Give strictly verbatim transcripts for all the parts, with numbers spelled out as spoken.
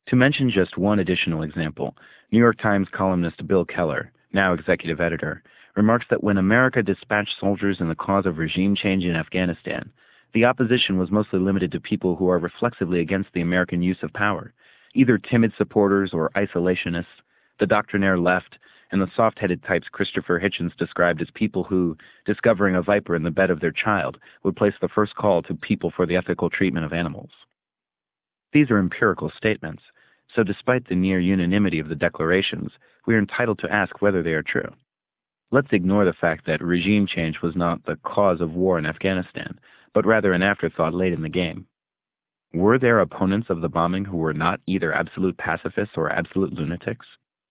To mention just one additional example, New York Times columnist Bill Keller, now executive editor, remarks that when America dispatched soldiers in the cause of regime change in Afghanistan, the opposition was mostly limited to people who are reflexively against the American use of power, either timid supporters or isolationists, the doctrinaire left, and the soft-headed types Christopher Hitchens described as people who, discovering a viper in the bed of their child, would place the first call to people for the ethical treatment of animals. These are empirical statements, so despite the near unanimity of the declarations, we are entitled to ask whether they are true. Let's ignore the fact that regime change was not the cause of war in Afghanistan, but rather an afterthought late in the game. Were there opponents of the bombing who were not either absolute pacifists or absolute lunatics?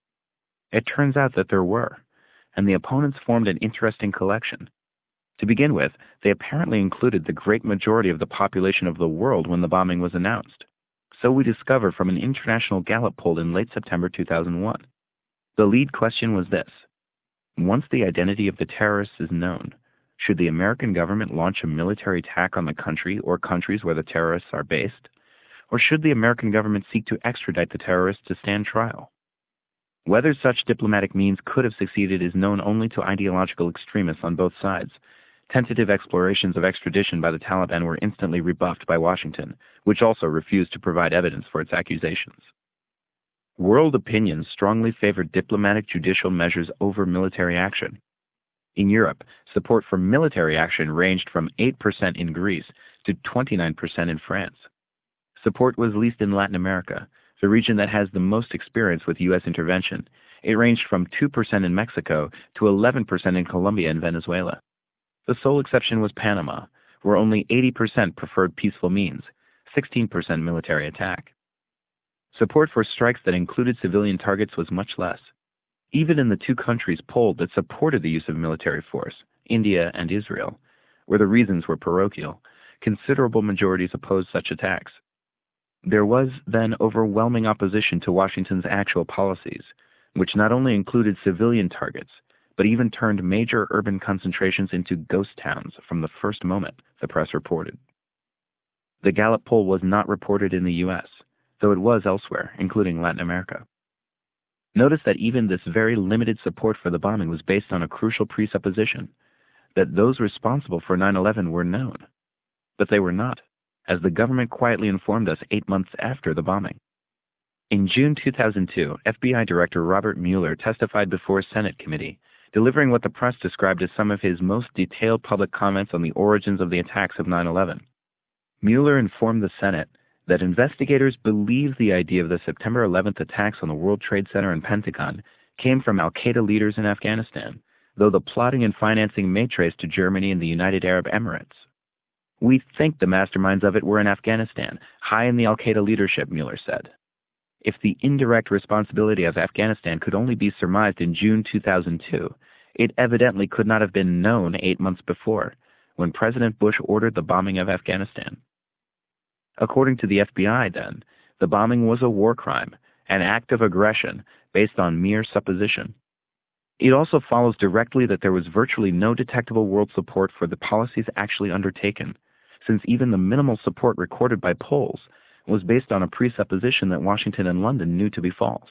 It turns out that there were, and the opponents formed an interesting collection. To begin with, they apparently included the great majority of the population of the world when the bombing was announced. So we discover from an international Gallup poll in late September two thousand one. The lead question was this: once the identity of the terrorists is known, should the American government launch a military attack on the country or countries where the terrorists are based? Or should the American government seek to extradite the terrorists to stand trial? Whether such diplomatic means could have succeeded is known only to ideological extremists on both sides. Tentative explorations of extradition by the Taliban were instantly rebuffed by Washington, which also refused to provide evidence for its accusations. World opinion strongly favored diplomatic judicial measures over military action. In Europe, support for military action ranged from eight percent in Greece to twenty-nine percent in France. Support was least in Latin America, the region that has the most experience with U S intervention. It ranged from two percent in Mexico to eleven percent in Colombia and Venezuela. The sole exception was Panama, where only eighty percent preferred peaceful means, sixteen percent military attack. Support for strikes that included civilian targets was much less. Even in the two countries polled that supported the use of military force, India and Israel, where the reasons were parochial, considerable majorities opposed such attacks. There was then overwhelming opposition to Washington's actual policies, which not only included civilian targets, but even turned major urban concentrations into ghost towns from the first moment, the press reported. The Gallup poll was not reported in the U S, though it was elsewhere, including Latin America. Notice that even this very limited support for the bombing was based on a crucial presupposition, that those responsible for nine eleven were known. But they were not, as the government quietly informed us eight months after the bombing. In June two thousand two, F B I Director Robert Mueller testified before a Senate committee, delivering what the press described as some of his most detailed public comments on the origins of the attacks of nine eleven. Mueller informed the Senate that investigators believe the idea of the September eleventh attacks on the World Trade Center and Pentagon came from al-Qaeda leaders in Afghanistan, though the plotting and financing may trace to Germany and the United Arab Emirates. We think the masterminds of it were in Afghanistan, high in the al-Qaeda leadership, Mueller said. If the indirect responsibility of Afghanistan could only be surmised in June two thousand two, it evidently could not have been known eight months before, when President Bush ordered the bombing of Afghanistan. According to the F B I, then, the bombing was a war crime, an act of aggression based on mere supposition. It also follows directly that there was virtually no detectable world support for the policies actually undertaken, since even the minimal support recorded by polls was based on a presupposition that Washington and London knew to be false.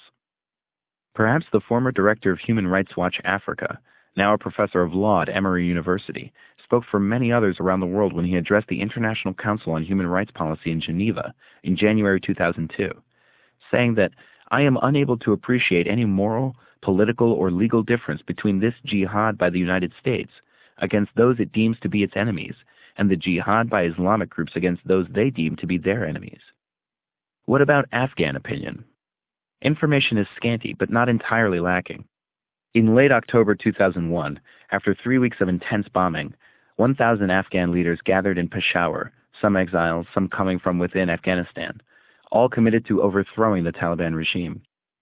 Perhaps the former director of Human Rights Watch Africa, now a professor of law at Emory University, spoke for many others around the world when he addressed the International Council on Human Rights Policy in Geneva in January two thousand two, saying that, "I am unable to appreciate any moral, political, or legal difference between this jihad by the United States against those it deems to be its enemies, and the jihad by Islamic groups against those they deem to be their enemies." What about Afghan opinion? Information is scanty, but not entirely lacking. In late October two thousand one, after three weeks of intense bombing, one thousand Afghan leaders gathered in Peshawar, some exiles, some coming from within Afghanistan, all committed to overthrowing the Taliban regime.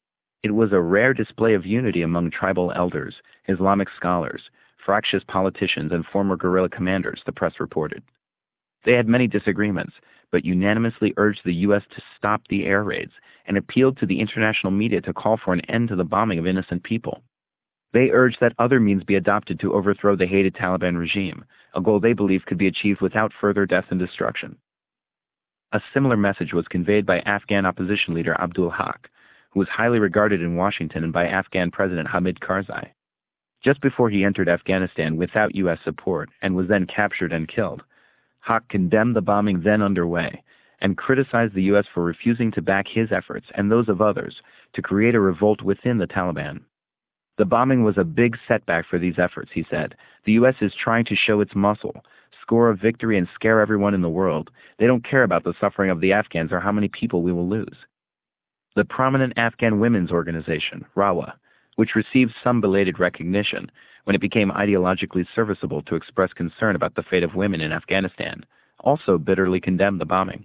It was a rare display of unity among tribal elders, Islamic scholars, fractious politicians, and former guerrilla commanders, the press reported. They had many disagreements, but unanimously urged the U S to stop the air raids and appealed to the international media to call for an end to the bombing of innocent people. They urged that other means be adopted to overthrow the hated Taliban regime, a goal they believed could be achieved without further death and destruction. A similar message was conveyed by Afghan opposition leader Abdul Haq, who was highly regarded in Washington, and by Afghan President Hamid Karzai. Just before he entered Afghanistan without U S support and was then captured and killed, Haq condemned the bombing then underway and criticized the U S for refusing to back his efforts and those of others to create a revolt within the Taliban. The bombing was a big setback for these efforts, he said. The U S is trying to show its muscle, score a victory, and scare everyone in the world. They don't care about the suffering of the Afghans or how many people we will lose. The prominent Afghan women's organization, RAWA, which received some belated recognition when it became ideologically serviceable to express concern about the fate of women in Afghanistan, also bitterly condemned the bombing.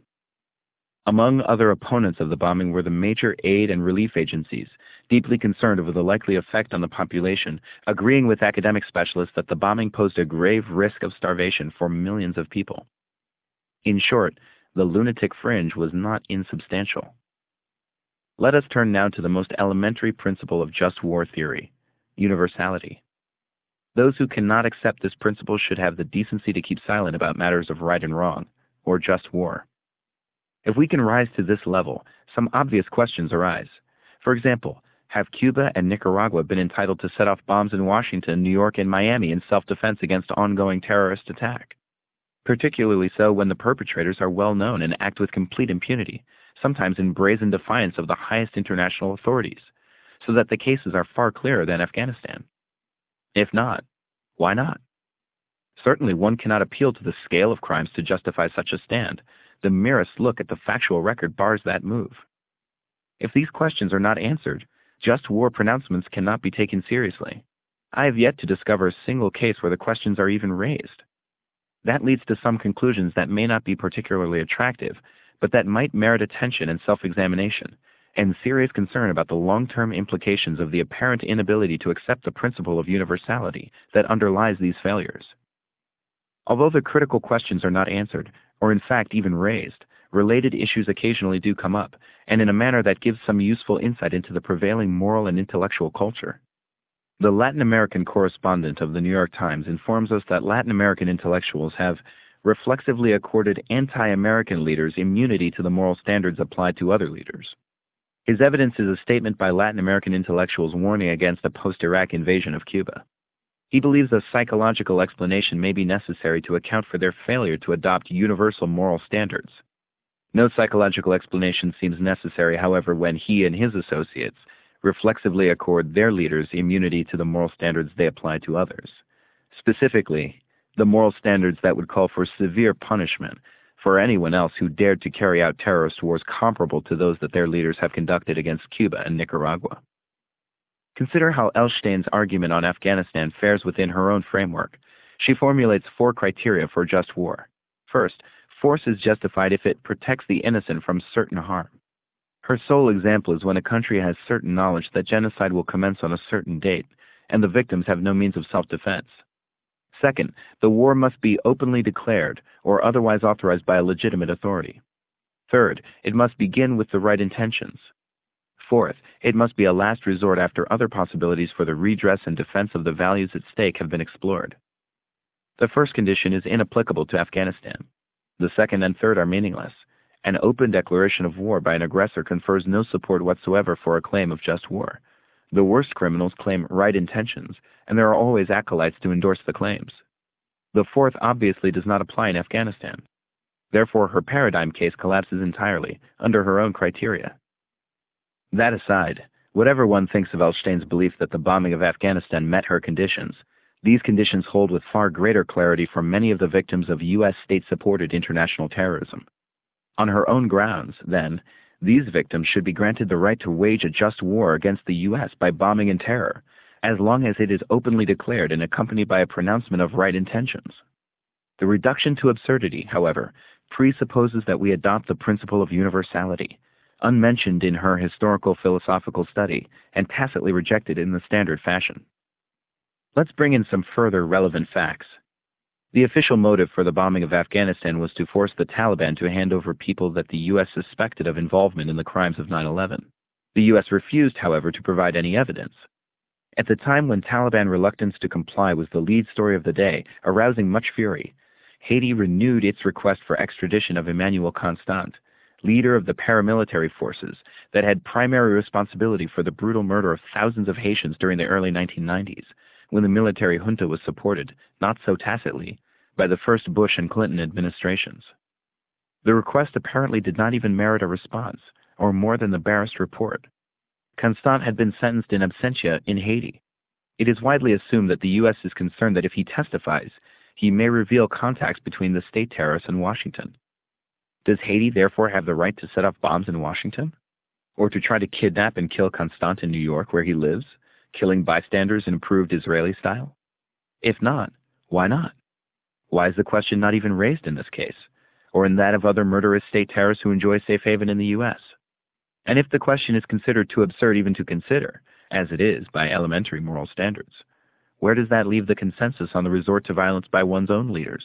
Among other opponents of the bombing were the major aid and relief agencies, deeply concerned over the likely effect on the population, agreeing with academic specialists that the bombing posed a grave risk of starvation for millions of people. In short, the lunatic fringe was not insubstantial. Let us turn now to the most elementary principle of just war theory: universality. Those who cannot accept this principle should have the decency to keep silent about matters of right and wrong, or just war. If we can rise to this level, some obvious questions arise. For example, have Cuba and Nicaragua been entitled to set off bombs in Washington, New York, and Miami in self-defense against ongoing terrorist attack? Particularly so when the perpetrators are well known and act with complete impunity, sometimes in brazen defiance of the highest international authorities, so that the cases are far clearer than Afghanistan. If not, why not? Certainly one cannot appeal to the scale of crimes to justify such a stand. The merest look at the factual record bars that move. If these questions are not answered, just war pronouncements cannot be taken seriously. I have yet to discover a single case where the questions are even raised. That leads to some conclusions that may not be particularly attractive, but that might merit attention and self-examination, and serious concern about the long-term implications of the apparent inability to accept the principle of universality that underlies these failures. Although the critical questions are not answered, or in fact even raised, related issues occasionally do come up, and in a manner that gives some useful insight into the prevailing moral and intellectual culture. The Latin American correspondent of the New York Times informs us that Latin American intellectuals have reflexively accorded anti-American leaders immunity to the moral standards applied to other leaders. His evidence is a statement by Latin American intellectuals warning against a post-Iraq invasion of Cuba. He believes a psychological explanation may be necessary to account for their failure to adopt universal moral standards. No psychological explanation seems necessary, however, when he and his associates reflexively accord their leaders immunity to the moral standards they apply to others. Specifically, the moral standards that would call for severe punishment for anyone else who dared to carry out terrorist wars comparable to those that their leaders have conducted against Cuba and Nicaragua. Consider how Elstein's argument on Afghanistan fares within her own framework. She formulates four criteria for just war. First, force is justified if it protects the innocent from certain harm. Her sole example is when a country has certain knowledge that genocide will commence on a certain date, and the victims have no means of self-defense. Second, the war must be openly declared or otherwise authorized by a legitimate authority. Third, it must begin with the right intentions. Fourth, it must be a last resort after other possibilities for the redress and defense of the values at stake have been explored. The first condition is inapplicable to Afghanistan. The second and third are meaningless. An open declaration of war by an aggressor confers no support whatsoever for a claim of just war. The worst criminals claim right intentions, and there are always acolytes to endorse the claims. The fourth obviously does not apply in Afghanistan. Therefore, her paradigm case collapses entirely, under her own criteria. That aside, whatever one thinks of Elstein's belief that the bombing of Afghanistan met her conditions, these conditions hold with far greater clarity for many of the victims of U S state-supported international terrorism. On her own grounds, then, these victims should be granted the right to wage a just war against the U S by bombing and terror, as long as it is openly declared and accompanied by a pronouncement of right intentions. The reduction to absurdity, however, presupposes that we adopt the principle of universality, unmentioned in her historical philosophical study and tacitly rejected in the standard fashion. Let's bring in some further relevant facts. The official motive for the bombing of Afghanistan was to force the Taliban to hand over people that the U S suspected of involvement in the crimes of nine eleven. The U S refused, however, to provide any evidence. At the time when Taliban reluctance to comply was the lead story of the day, arousing much fury, Haiti renewed its request for extradition of Emmanuel Constant, leader of the paramilitary forces that had primary responsibility for the brutal murder of thousands of Haitians during the early nineteen nineties, when the military junta was supported, not so tacitly, by the first Bush and Clinton administrations. The request apparently did not even merit a response, or more than the barest report. Constant had been sentenced in absentia in Haiti. It is widely assumed that the U S is concerned that if he testifies, he may reveal contacts between the state terrorists and Washington. Does Haiti therefore have the right to set off bombs in Washington? Or to try to kidnap and kill Constant in New York, where he lives, killing bystanders in approved Israeli style? If not, why not? Why is the question not even raised in this case, or in that of other murderous state terrorists who enjoy safe haven in the U S? And if the question is considered too absurd even to consider, as it is by elementary moral standards, where does that leave the consensus on the resort to violence by one's own leaders?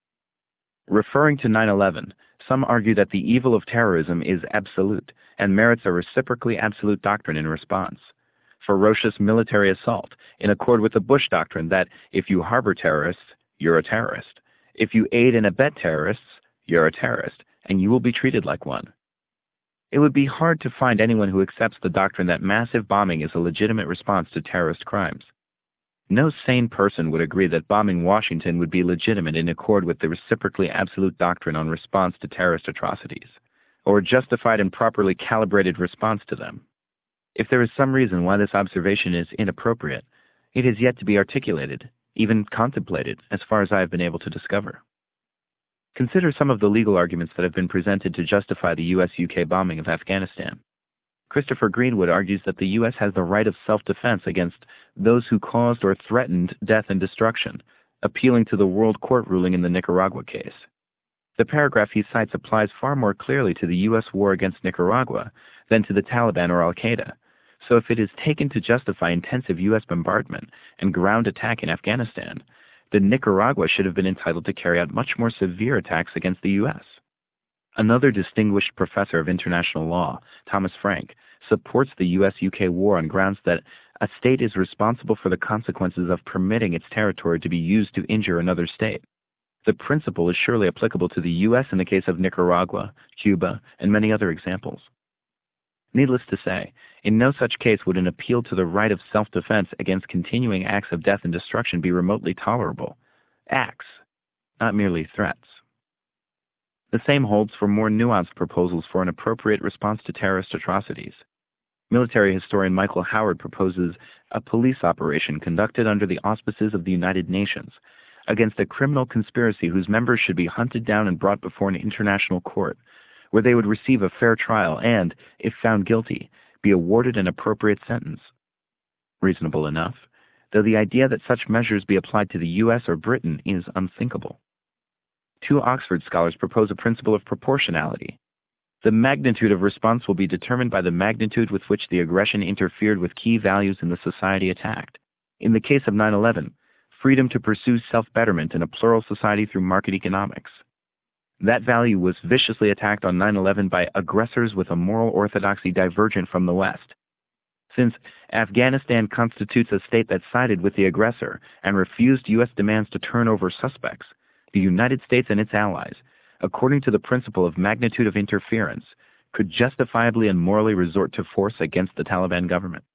Referring to nine eleven, some argue that the evil of terrorism is absolute and merits a reciprocally absolute doctrine in response. Ferocious military assault, in accord with the Bush doctrine that if you harbor terrorists, you're a terrorist. If you aid and abet terrorists, you're a terrorist, and you will be treated like one. It would be hard to find anyone who accepts the doctrine that massive bombing is a legitimate response to terrorist crimes. No sane person would agree that bombing Washington would be legitimate in accord with the reciprocally absolute doctrine on response to terrorist atrocities, or a justified and properly calibrated response to them. If there is some reason why this observation is inappropriate, it has yet to be articulated, even contemplated, as far as I have been able to discover. Consider some of the legal arguments that have been presented to justify the U S U K bombing of Afghanistan. Christopher Greenwood argues that the U S has the right of self-defense against those who caused or threatened death and destruction, appealing to the World Court ruling in the Nicaragua case. The paragraph he cites applies far more clearly to the U S war against Nicaragua than to the Taliban or Al-Qaeda, so if it is taken to justify intensive U S bombardment and ground attack in Afghanistan, then Nicaragua should have been entitled to carry out much more severe attacks against the U S. Another distinguished professor of international law, Thomas Frank, supports the U S U K war on grounds that a state is responsible for the consequences of permitting its territory to be used to injure another state. The principle is surely applicable to the U S in the case of Nicaragua, Cuba, and many other examples. Needless to say, in no such case would an appeal to the right of self-defense against continuing acts of death and destruction be remotely tolerable. Acts, not merely threats. The same holds for more nuanced proposals for an appropriate response to terrorist atrocities. Military historian Michael Howard proposes a police operation conducted under the auspices of the United Nations against a criminal conspiracy whose members should be hunted down and brought before an international court, where they would receive a fair trial and, if found guilty, be awarded an appropriate sentence. Reasonable enough, though the idea that such measures be applied to the U S or Britain is unthinkable. Two Oxford scholars propose a principle of proportionality. The magnitude of response will be determined by the magnitude with which the aggression interfered with key values in the society attacked. In the case of nine eleven, freedom to pursue self-betterment in a plural society through market economics. That value was viciously attacked on nine eleven by aggressors with a moral orthodoxy divergent from the West. Since Afghanistan constitutes a state that sided with the aggressor and refused U S demands to turn over suspects, the United States and its allies, according to the principle of magnitude of interference, could justifiably and morally resort to force against the Taliban government.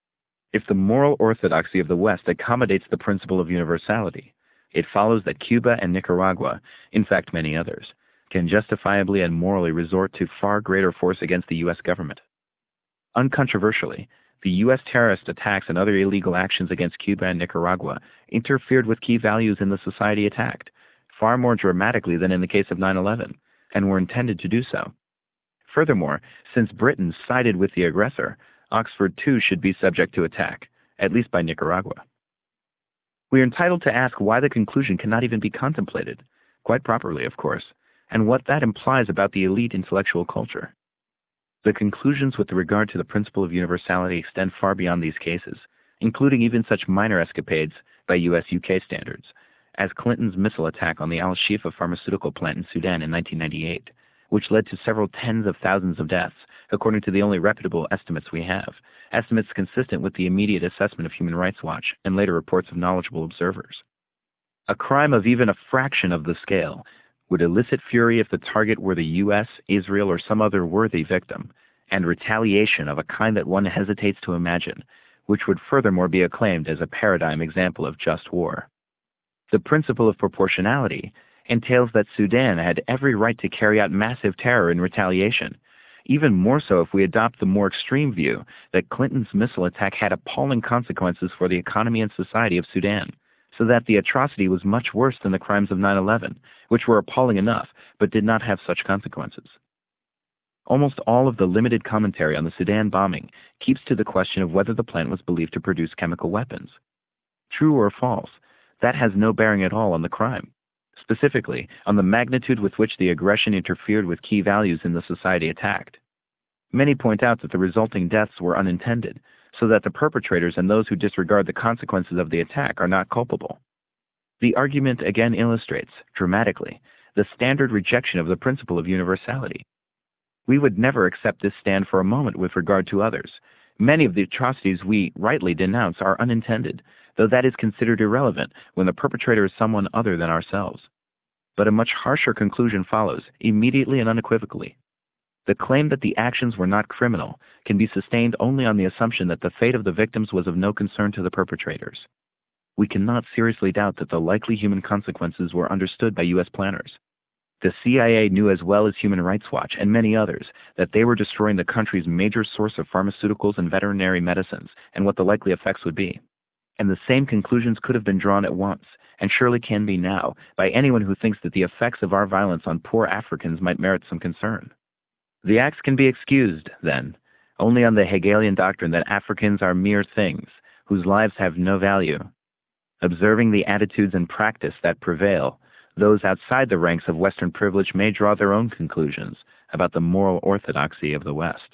If the moral orthodoxy of the West accommodates the principle of universality, it follows that Cuba and Nicaragua, in fact many others, can justifiably and morally resort to far greater force against the U S government. Uncontroversially, the U S terrorist attacks and other illegal actions against Cuba and Nicaragua interfered with key values in the society attacked, far more dramatically than in the case of nine eleven, and were intended to do so. Furthermore, since Britain sided with the aggressor, Oxford too should be subject to attack, at least by Nicaragua. We are entitled to ask why the conclusion cannot even be contemplated, quite properly, of course, and what that implies about the elite intellectual culture. The conclusions with regard to the principle of universality extend far beyond these cases, including even such minor escapades by U S U K standards, as Clinton's missile attack on the Al-Shifa pharmaceutical plant in Sudan in nineteen ninety-eight, which led to several tens of thousands of deaths, according to the only reputable estimates we have, estimates consistent with the immediate assessment of Human Rights Watch and later reports of knowledgeable observers. A crime of even a fraction of the scale would elicit fury if the target were the U S, Israel, or some other worthy victim, and retaliation of a kind that one hesitates to imagine, which would furthermore be acclaimed as a paradigm example of just war. The principle of proportionality entails that Sudan had every right to carry out massive terror in retaliation, even more so if we adopt the more extreme view that Clinton's missile attack had appalling consequences for the economy and society of Sudan, so that the atrocity was much worse than the crimes of nine eleven, which were appalling enough but did not have such consequences. Almost all of the limited commentary on the Sudan bombing keeps to the question of whether the plant was believed to produce chemical weapons. True or false, that has no bearing at all on the crime, specifically on the magnitude with which the aggression interfered with key values in the society attacked. Many point out that the resulting deaths were unintended, so that the perpetrators and those who disregard the consequences of the attack are not culpable. The argument again illustrates, dramatically, the standard rejection of the principle of universality. We would never accept this stand for a moment with regard to others. Many of the atrocities we rightly denounce are unintended, though that is considered irrelevant when the perpetrator is someone other than ourselves. But a much harsher conclusion follows, immediately and unequivocally. The claim that the actions were not criminal can be sustained only on the assumption that the fate of the victims was of no concern to the perpetrators. We cannot seriously doubt that the likely human consequences were understood by U S planners. The C I A knew as well as Human Rights Watch and many others that they were destroying the country's major source of pharmaceuticals and veterinary medicines and what the likely effects would be. And the same conclusions could have been drawn at once, and surely can be now, by anyone who thinks that the effects of our violence on poor Africans might merit some concern. The acts can be excused, then, only on the Hegelian doctrine that Africans are mere things, whose lives have no value. Observing the attitudes and practice that prevail, those outside the ranks of Western privilege may draw their own conclusions about the moral orthodoxy of the West.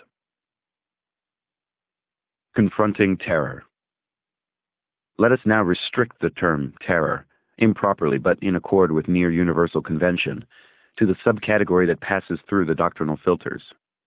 Confronting terror. Let us now restrict the term terror, improperly but in accord with near universal convention, to the subcategory that passes through the doctrinal filters.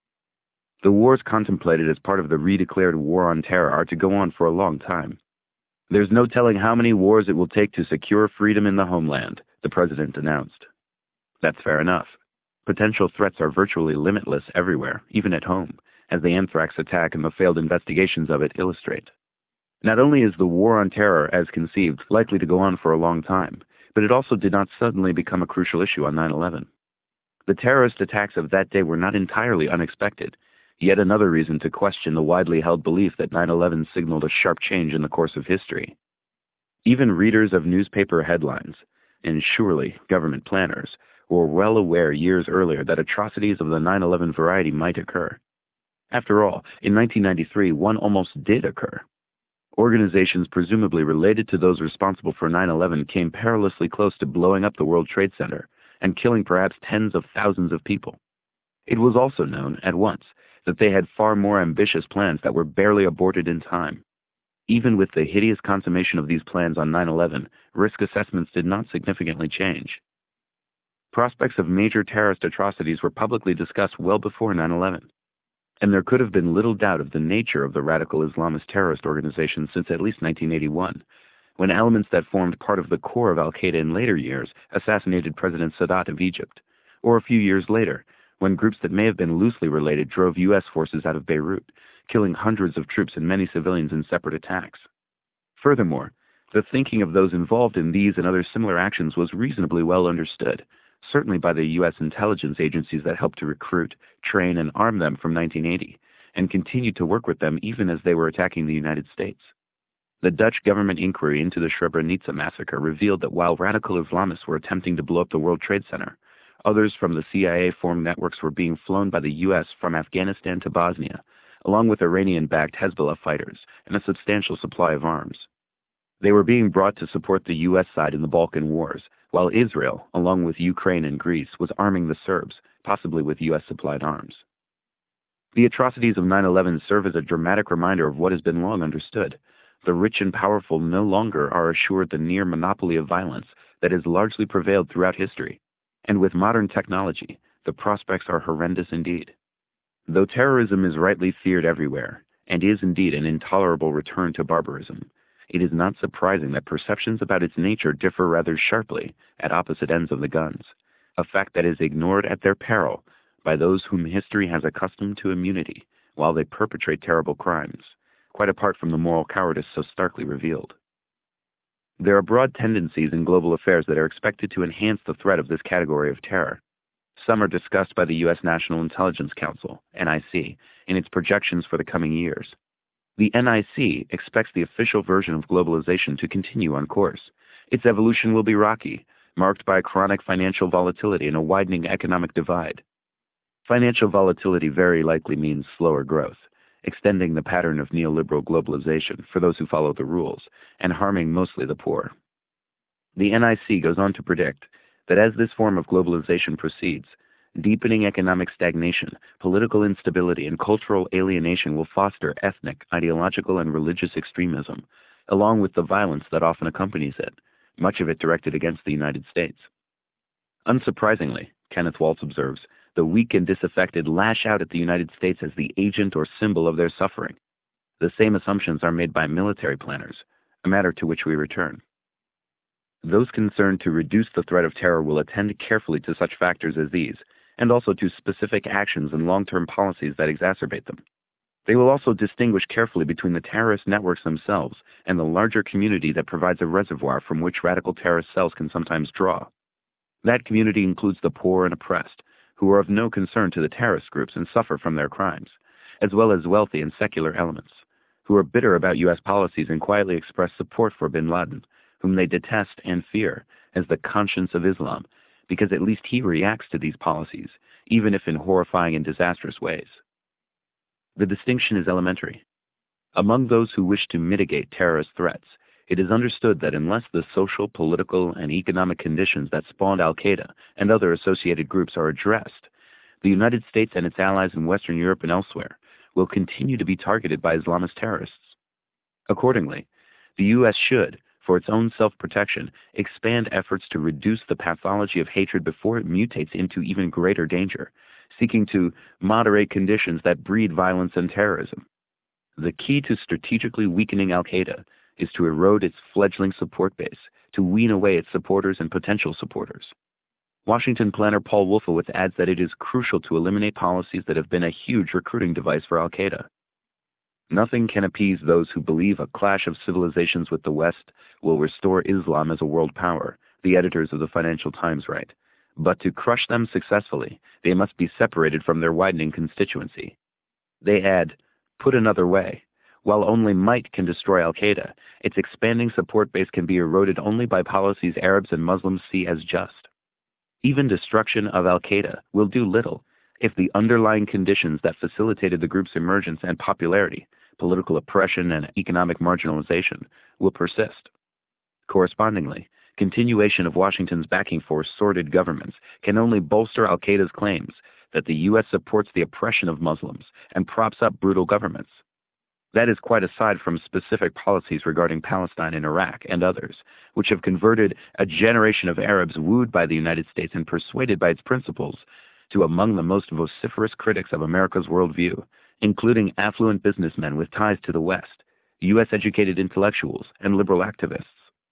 The wars contemplated as part of the redeclared war on terror are to go on for a long time. There's no telling how many wars it will take to secure freedom in the homeland, the president announced. That's fair enough. Potential threats are virtually limitless everywhere, even at home, as the anthrax attack and the failed investigations of it illustrate. Not only is the war on terror, as conceived, likely to go on for a long time, but it also did not suddenly become a crucial issue on nine eleven. The terrorist attacks of that day were not entirely unexpected, yet another reason to question the widely held belief that nine eleven signaled a sharp change in the course of history. Even readers of newspaper headlines, and surely government planners, were well aware years earlier that atrocities of the nine eleven variety might occur. After all, in nineteen ninety-three, one almost did occur. Organizations presumably related to those responsible for nine eleven came perilously close to blowing up the World Trade Center and killing perhaps tens of thousands of people. It was also known, at once, that they had far more ambitious plans that were barely aborted in time. Even with the hideous consummation of these plans on nine eleven, risk assessments did not significantly change. Prospects of major terrorist atrocities were publicly discussed well before nine eleven. And there could have been little doubt of the nature of the radical Islamist terrorist organization since at least nineteen eighty-one, when elements that formed part of the core of al-Qaeda in later years assassinated President Sadat of Egypt, or a few years later, when groups that may have been loosely related drove U S forces out of Beirut, killing hundreds of troops and many civilians in separate attacks. Furthermore, the thinking of those involved in these and other similar actions was reasonably well understood, certainly by the U S intelligence agencies that helped to recruit, train, and arm them from nineteen eighty, and continued to work with them even as they were attacking the United States. The Dutch government inquiry into the Srebrenica massacre revealed that while radical Islamists were attempting to blow up the World Trade Center, others from the C I A-formed networks were being flown by the U S from Afghanistan to Bosnia, along with Iranian-backed Hezbollah fighters and a substantial supply of arms. They were being brought to support the U S side in the Balkan Wars, while Israel, along with Ukraine and Greece, was arming the Serbs, possibly with U S-supplied arms. The atrocities of nine eleven serve as a dramatic reminder of what has been long understood. The rich and powerful no longer are assured the near monopoly of violence that has largely prevailed throughout history, and with modern technology, the prospects are horrendous indeed. Though terrorism is rightly feared everywhere, and is indeed an intolerable return to barbarism, it is not surprising that perceptions about its nature differ rather sharply at opposite ends of the guns, a fact that is ignored at their peril by those whom history has accustomed to immunity while they perpetrate terrible crimes, quite apart from the moral cowardice so starkly revealed. There are broad tendencies in global affairs that are expected to enhance the threat of this category of terror. Some are discussed by the U S National Intelligence Council, N I C, in its projections for the coming years. The N I C expects the official version of globalization to continue on course. Its evolution will be rocky, marked by chronic financial volatility and a widening economic divide. Financial volatility very likely means slower growth, extending the pattern of neoliberal globalization for those who follow the rules, and harming mostly the poor. The N I C goes on to predict that as this form of globalization proceeds, deepening economic stagnation, political instability, and cultural alienation will foster ethnic, ideological, and religious extremism, along with the violence that often accompanies it, much of it directed against the United States. Unsurprisingly, Kenneth Waltz observes, the weak and disaffected lash out at the United States as the agent or symbol of their suffering. The same assumptions are made by military planners, a matter to which we return. Those concerned to reduce the threat of terror will attend carefully to such factors as these, and also to specific actions and long-term policies that exacerbate them. They will also distinguish carefully between the terrorist networks themselves and the larger community that provides a reservoir from which radical terrorist cells can sometimes draw. That community includes the poor and oppressed, who are of no concern to the terrorist groups and suffer from their crimes, as well as wealthy and secular elements, who are bitter about U S policies and quietly express support for bin Laden, whom they detest and fear as the conscience of Islam, because at least he reacts to these policies, even if in horrifying and disastrous ways. The distinction is elementary. Among those who wish to mitigate terrorist threats, it is understood that unless the social, political, and economic conditions that spawned al-Qaeda and other associated groups are addressed, the United States and its allies in Western Europe and elsewhere will continue to be targeted by Islamist terrorists. Accordingly, the U S should, for its own self-protection, expand efforts to reduce the pathology of hatred before it mutates into even greater danger, seeking to moderate conditions that breed violence and terrorism. The key to strategically weakening al-Qaeda is to erode its fledgling support base, to wean away its supporters and potential supporters. Washington planner Paul Wolfowitz adds that it is crucial to eliminate policies that have been a huge recruiting device for al-Qaeda. Nothing can appease those who believe a clash of civilizations with the West will restore Islam as a world power, the editors of the Financial Times write. But to crush them successfully, they must be separated from their widening constituency. They add, put another way, while only might can destroy al-Qaeda, its expanding support base can be eroded only by policies Arabs and Muslims see as just. Even destruction of al-Qaeda will do little if the underlying conditions that facilitated the group's emergence and popularity, political oppression and economic marginalization, will persist. Correspondingly, continuation of Washington's backing for sordid governments can only bolster al-Qaeda's claims that the U S supports the oppression of Muslims and props up brutal governments. That is quite aside from specific policies regarding Palestine and Iraq and others, which have converted a generation of Arabs wooed by the United States and persuaded by its principles to among the most vociferous critics of America's worldview, including affluent businessmen with ties to the West, U S-educated intellectuals, and liberal activists.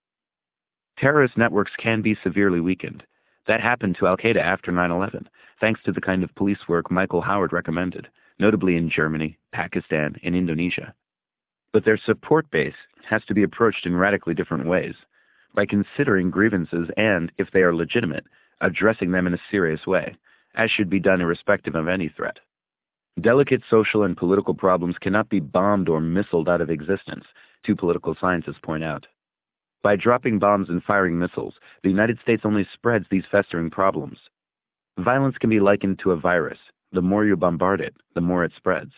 Terrorist networks can be severely weakened. That happened to al-Qaeda after nine eleven, thanks to the kind of police work Michael Howard recommended, notably in Germany, Pakistan, and Indonesia. But their support base has to be approached in radically different ways, by considering grievances and, if they are legitimate, addressing them in a serious way, as should be done irrespective of any threat. Delicate social and political problems cannot be bombed or missiled out of existence, two political scientists point out. By dropping bombs and firing missiles, the United States only spreads these festering problems. Violence can be likened to a virus. The more you bombard it, the more it spreads.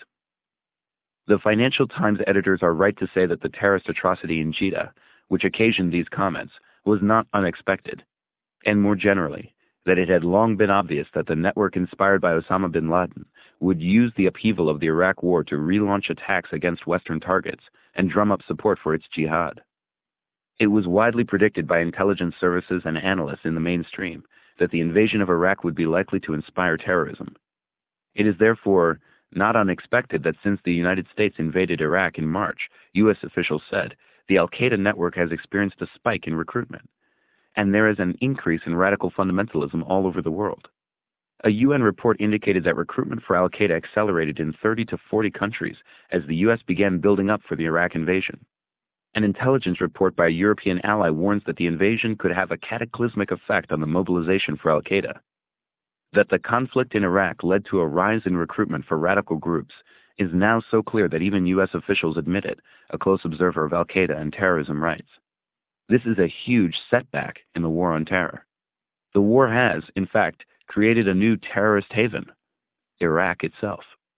The Financial Times editors are right to say that the terrorist atrocity in Jeddah, which occasioned these comments, was not unexpected, and more generally, that it had long been obvious that the network inspired by Osama bin Laden would use the upheaval of the Iraq War to relaunch attacks against Western targets and drum up support for its jihad. It was widely predicted by intelligence services and analysts in the mainstream that the invasion of Iraq would be likely to inspire terrorism. It is therefore not unexpected that since the United States invaded Iraq in March, U S officials said the al-Qaeda network has experienced a spike in recruitment, and there is an increase in radical fundamentalism all over the world. A U N report indicated that recruitment for al-Qaeda accelerated in thirty to forty countries as the U S began building up for the Iraq invasion. An intelligence report by a European ally warns that the invasion could have a cataclysmic effect on the mobilization for al-Qaeda. That the conflict in Iraq led to a rise in recruitment for radical groups is now so clear that even U S officials admit it, a close observer of al-Qaeda and terrorism writes. This is a huge setback in the war on terror. The war has, in fact, created a new terrorist haven, Iraq itself.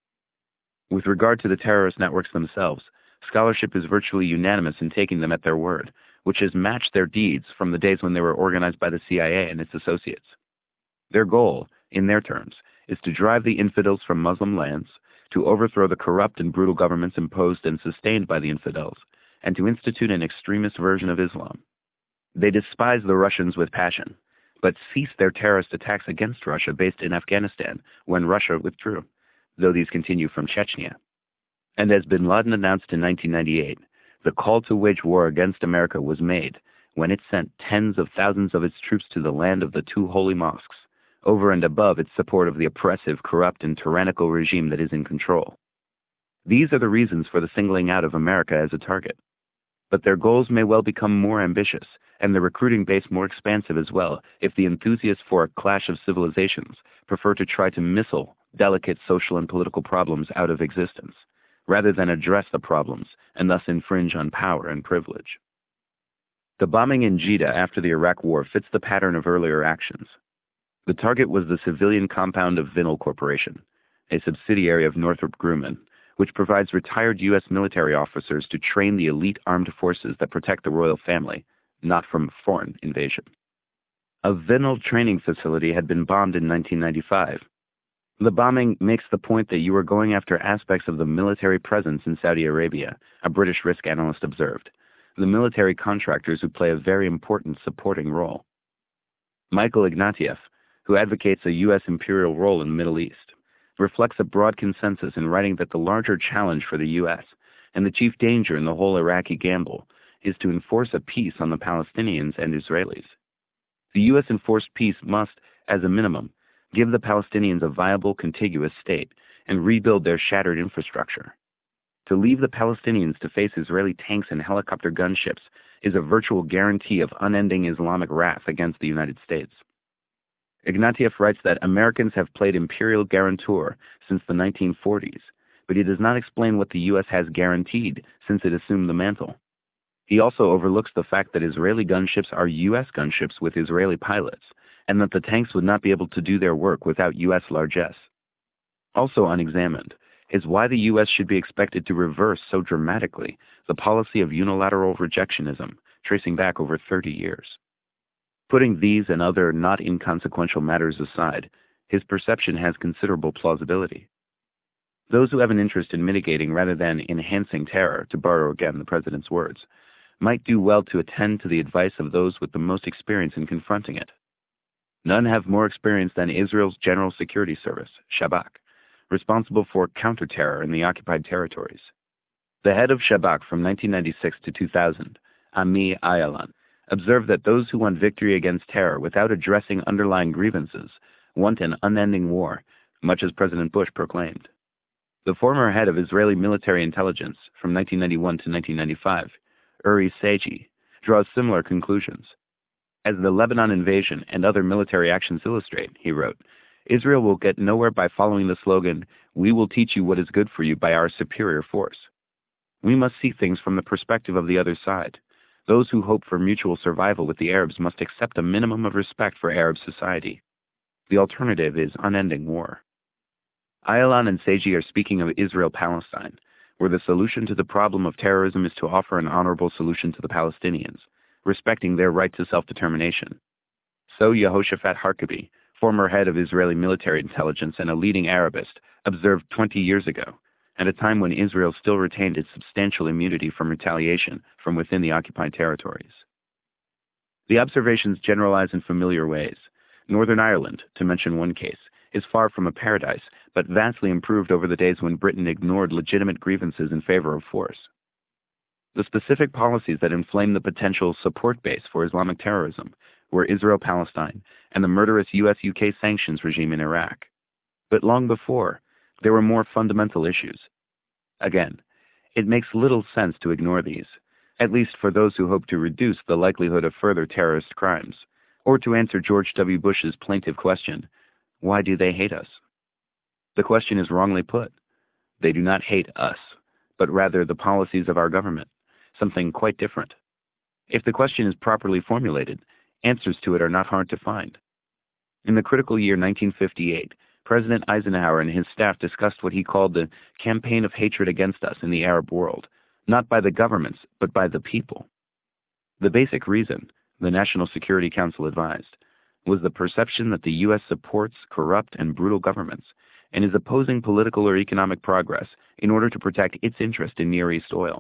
With regard to the terrorist networks themselves, scholarship is virtually unanimous in taking them at their word, which has matched their deeds from the days when they were organized by the C I A and its associates. Their goal, in their terms, is to drive the infidels from Muslim lands, to overthrow the corrupt and brutal governments imposed and sustained by the infidels, and to institute an extremist version of Islam. They despise the Russians with passion, but ceased their terrorist attacks against Russia based in Afghanistan when Russia withdrew, though these continue from Chechnya. And as bin Laden announced in nineteen ninety-eight, the call to wage war against America was made when it sent tens of thousands of its troops to the land of the two holy mosques, over and above its support of the oppressive, corrupt, and tyrannical regime that is in control. These are the reasons for the singling out of America as a target. But their goals may well become more ambitious, and the recruiting base more expansive as well, if the enthusiasts for a clash of civilizations prefer to try to missile delicate social and political problems out of existence, rather than address the problems and thus infringe on power and privilege. The bombing in Jeddah after the Iraq War fits the pattern of earlier actions. The target was the civilian compound of Vinnell Corporation, a subsidiary of Northrop Grumman, which provides retired U S military officers to train the elite armed forces that protect the royal family, not from foreign invasion. A Vinnell training facility had been bombed in nineteen ninety-five. The bombing makes the point that you are going after aspects of the military presence in Saudi Arabia, a British risk analyst observed, the military contractors who play a very important supporting role. Michael Ignatieff, who advocates a U S imperial role in the Middle East, reflects a broad consensus in writing that the larger challenge for the U S and the chief danger in the whole Iraqi gamble is to enforce a peace on the Palestinians and Israelis. The U S enforced peace must, as a minimum, give the Palestinians a viable, contiguous state and rebuild their shattered infrastructure. To leave the Palestinians to face Israeli tanks and helicopter gunships is a virtual guarantee of unending Islamic wrath against the United States. Ignatieff writes that Americans have played imperial guarantor since the nineteen forties, but he does not explain what the U S has guaranteed since it assumed the mantle. He also overlooks the fact that Israeli gunships are U S gunships with Israeli pilots, and that the tanks would not be able to do their work without U S largesse. Also unexamined is why the U S should be expected to reverse so dramatically the policy of unilateral rejectionism, tracing back over thirty years. Putting these and other not inconsequential matters aside, his perception has considerable plausibility. Those who have an interest in mitigating rather than enhancing terror, to borrow again the president's words, might do well to attend to the advice of those with the most experience in confronting it. None have more experience than Israel's General Security Service, Shabak, responsible for counterterror in the occupied territories. The head of Shabak from nineteen ninety-six to two thousand, Ami Ayalan, observed that those who want victory against terror without addressing underlying grievances want an unending war, much as President Bush proclaimed. The former head of Israeli military intelligence from nineteen ninety-one to nineteen ninety-five, Uri Seiji, draws similar conclusions. As the Lebanon invasion and other military actions illustrate, he wrote, Israel will get nowhere by following the slogan, "We will teach you what is good for you by our superior force." We must see things from the perspective of the other side. Those who hope for mutual survival with the Arabs must accept a minimum of respect for Arab society. The alternative is unending war. Ayalan and Seiji are speaking of Israel-Palestine, where the solution to the problem of terrorism is to offer an honorable solution to the Palestinians, respecting their right to self-determination. So Yehoshaphat Harkabi, former head of Israeli military intelligence and a leading Arabist, observed twenty years ago, at a time when Israel still retained its substantial immunity from retaliation from within the occupied territories. The observations generalize in familiar ways. Northern Ireland, to mention one case, is far from a paradise, but vastly improved over the days when Britain ignored legitimate grievances in favor of force. The specific policies that inflamed the potential support base for Islamic terrorism were Israel-Palestine and the murderous U S U K sanctions regime in Iraq. But long before, there were more fundamental issues. Again, it makes little sense to ignore these, at least for those who hope to reduce the likelihood of further terrorist crimes, or to answer George W. Bush's plaintive question, why do they hate us? The question is wrongly put. They do not hate us, but rather the policies of our government, something quite different. If the question is properly formulated, answers to it are not hard to find. In the critical year nineteen fifty-eight, President Eisenhower and his staff discussed what he called the campaign of hatred against us in the Arab world, not by the governments, but by the people. The basic reason, the National Security Council advised, was the perception that the U S supports corrupt and brutal governments and is opposing political or economic progress in order to protect its interest in Near East oil.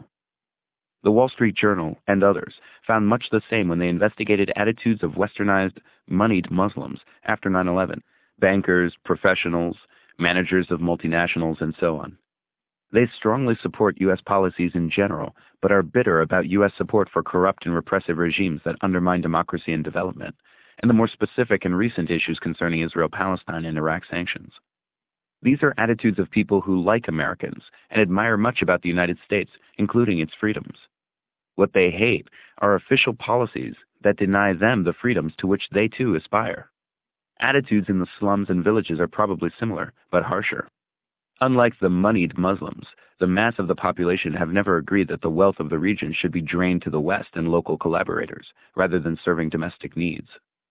The Wall Street Journal and others found much the same when they investigated attitudes of westernized, moneyed Muslims after nine eleven, bankers, professionals, managers of multinationals, and so on. They strongly support U S policies in general, but are bitter about U S support for corrupt and repressive regimes that undermine democracy and development, and the more specific and recent issues concerning Israel-Palestine and Iraq sanctions. These are attitudes of people who like Americans and admire much about the United States, including its freedoms. What they hate are official policies that deny them the freedoms to which they too aspire. Attitudes in the slums and villages are probably similar, but harsher. Unlike the moneyed Muslims, the mass of the population have never agreed that the wealth of the region should be drained to the West and local collaborators, rather than serving domestic needs.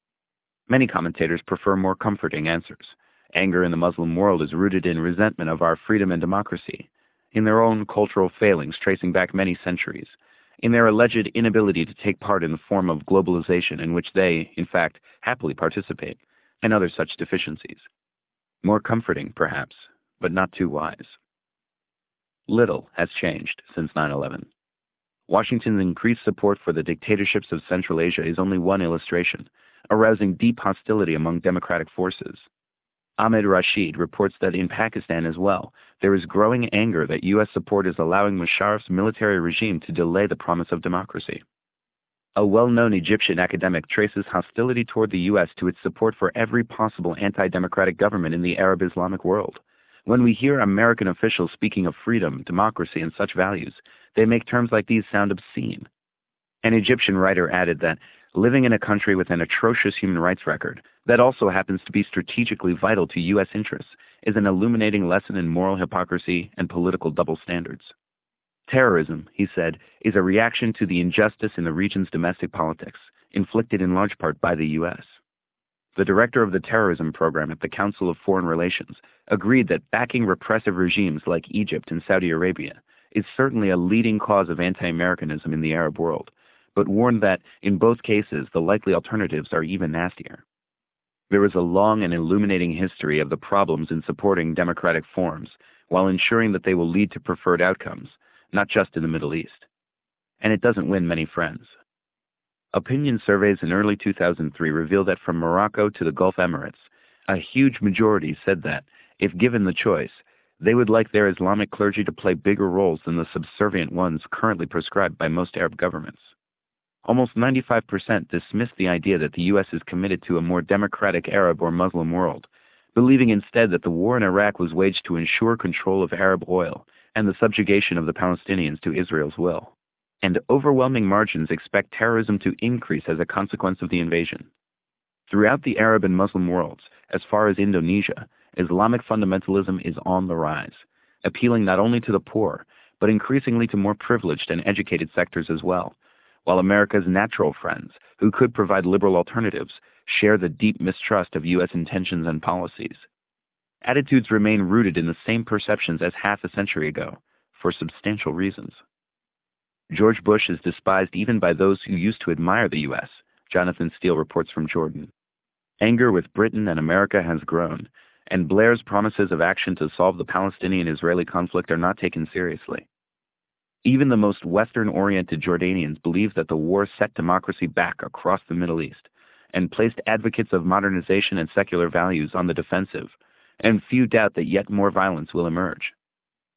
Many commentators prefer more comforting answers. Anger in the Muslim world is rooted in resentment of our freedom and democracy, in their own cultural failings tracing back many centuries, in their alleged inability to take part in the form of globalization in which they, in fact, happily participate, and other such deficiencies. More comforting, perhaps, but not too wise. Little has changed since nine eleven. Washington's increased support for the dictatorships of Central Asia is only one illustration, arousing deep hostility among democratic forces. Ahmed Rashid reports that in Pakistan as well, there is growing anger that U S support is allowing Musharraf's military regime to delay the promise of democracy. A well-known Egyptian academic traces hostility toward the U S to its support for every possible anti-democratic government in the Arab Islamic world. When we hear American officials speaking of freedom, democracy, and such values, they make terms like these sound obscene. An Egyptian writer added that living in a country with an atrocious human rights record that also happens to be strategically vital to U S interests is an illuminating lesson in moral hypocrisy and political double standards. Terrorism, he said, is a reaction to the injustice in the region's domestic politics, inflicted in large part by the U S. The director of the terrorism program at the Council of Foreign Relations agreed that backing repressive regimes like Egypt and Saudi Arabia is certainly a leading cause of anti-Americanism in the Arab world, but warned that, in both cases, the likely alternatives are even nastier. There is a long and illuminating history of the problems in supporting democratic forms while ensuring that they will lead to preferred outcomes, not just in the Middle East. And it doesn't win many friends. Opinion surveys in early two thousand three revealed that from Morocco to the Gulf Emirates, a huge majority said that, if given the choice, they would like their Islamic clergy to play bigger roles than the subservient ones currently prescribed by most Arab governments. Almost ninety-five percent dismissed the idea that the U S is committed to a more democratic Arab or Muslim world, believing instead that the war in Iraq was waged to ensure control of Arab oil and the subjugation of the Palestinians to Israel's will. And overwhelming margins expect terrorism to increase as a consequence of the invasion. Throughout the Arab and Muslim worlds, as far as Indonesia, Islamic fundamentalism is on the rise, appealing not only to the poor, but increasingly to more privileged and educated sectors as well, while America's natural friends, who could provide liberal alternatives, share the deep mistrust of U S intentions and policies. Attitudes remain rooted in the same perceptions as half a century ago, for substantial reasons. George Bush is despised even by those who used to admire the U S, Jonathan Steele reports from Jordan. Anger with Britain and America has grown, and Blair's promises of action to solve the Palestinian-Israeli conflict are not taken seriously. Even the most Western-oriented Jordanians believe that the war set democracy back across the Middle East and placed advocates of modernization and secular values on the defensive, and few doubt that yet more violence will emerge.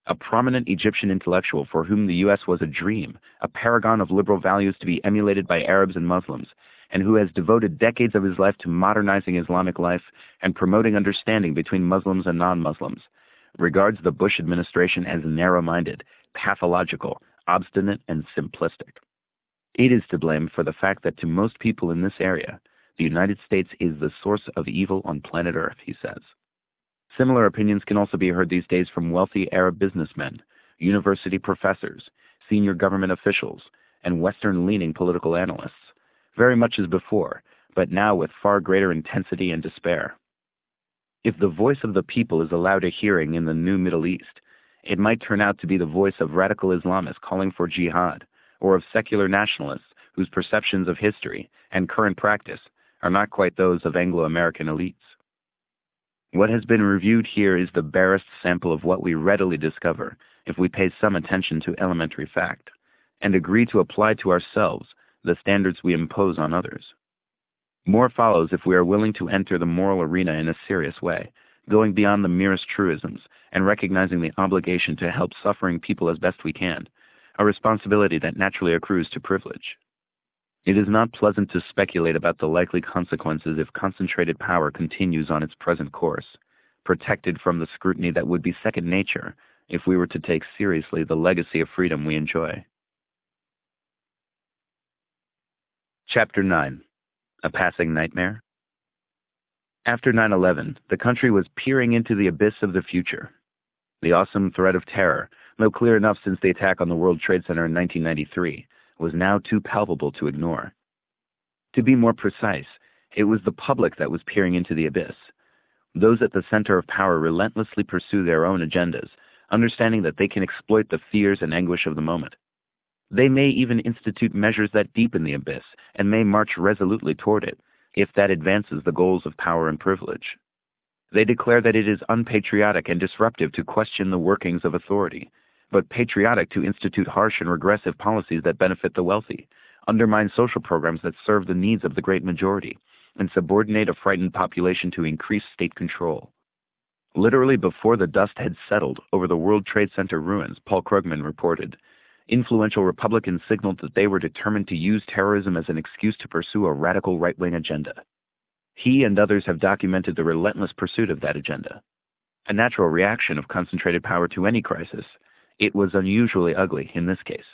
a prominent Egyptian intellectual for whom the U S was a dream, a paragon of liberal values to be emulated by Arabs and Muslims, and who has devoted decades of his life to modernizing Islamic life and promoting understanding between Muslims and non-Muslims, regards the Bush administration as narrow-minded, pathological, obstinate, and simplistic. It is to blame for the fact that to most people in this area, the United States is the source of evil on planet Earth, he says. Similar opinions can also be heard these days from wealthy Arab businessmen, university professors, senior government officials, and Western-leaning political analysts, very much as before, but now with far greater intensity and despair. If the voice of the people is allowed a hearing in the new Middle East, it might turn out to be the voice of radical Islamists calling for jihad, or of secular nationalists whose perceptions of history and current practice are not quite those of Anglo-American elites. What has been reviewed here is the barest sample of what we readily discover if we pay some attention to elementary fact, and agree to apply to ourselves the standards we impose on others. More follows if we are willing to enter the moral arena in a serious way, going beyond the merest truisms and recognizing the obligation to help suffering people as best we can, a responsibility that naturally accrues to privilege. It is not pleasant to speculate about the likely consequences if concentrated power continues on its present course, protected from the scrutiny that would be second nature if we were to take seriously the legacy of freedom we enjoy. Chapter nine. A Passing Nightmare. After nine eleven, the country was peering into the abyss of the future. The awesome threat of terror, though clear enough since the attack on the World Trade Center in nineteen ninety-three, was now too palpable to ignore. To be more precise, it was the public that was peering into the abyss. Those at the center of power relentlessly pursue their own agendas, understanding that they can exploit the fears and anguish of the moment. They may even institute measures that deepen the abyss and may march resolutely toward it, if that advances the goals of power and privilege. They declare that it is unpatriotic and disruptive to question the workings of authority, but patriotic to institute harsh and regressive policies that benefit the wealthy, undermine social programs that serve the needs of the great majority, and subordinate a frightened population to increase state control. Literally before the dust had settled over the World Trade Center ruins, Paul Krugman reported, influential Republicans signaled that they were determined to use terrorism as an excuse to pursue a radical right-wing agenda. He and others have documented the relentless pursuit of that agenda. A natural reaction of concentrated power to any crisis, it was unusually ugly in this case.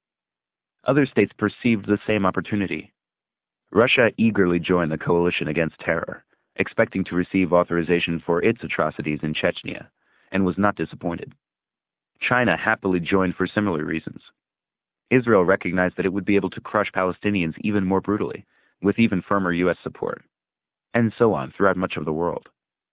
Other states perceived the same opportunity. Russia eagerly joined the coalition against terror, expecting to receive authorization for its atrocities in Chechnya, and was not disappointed. China happily joined for similar reasons. Israel recognized that it would be able to crush Palestinians even more brutally, with even firmer U S support, and so on throughout much of the world.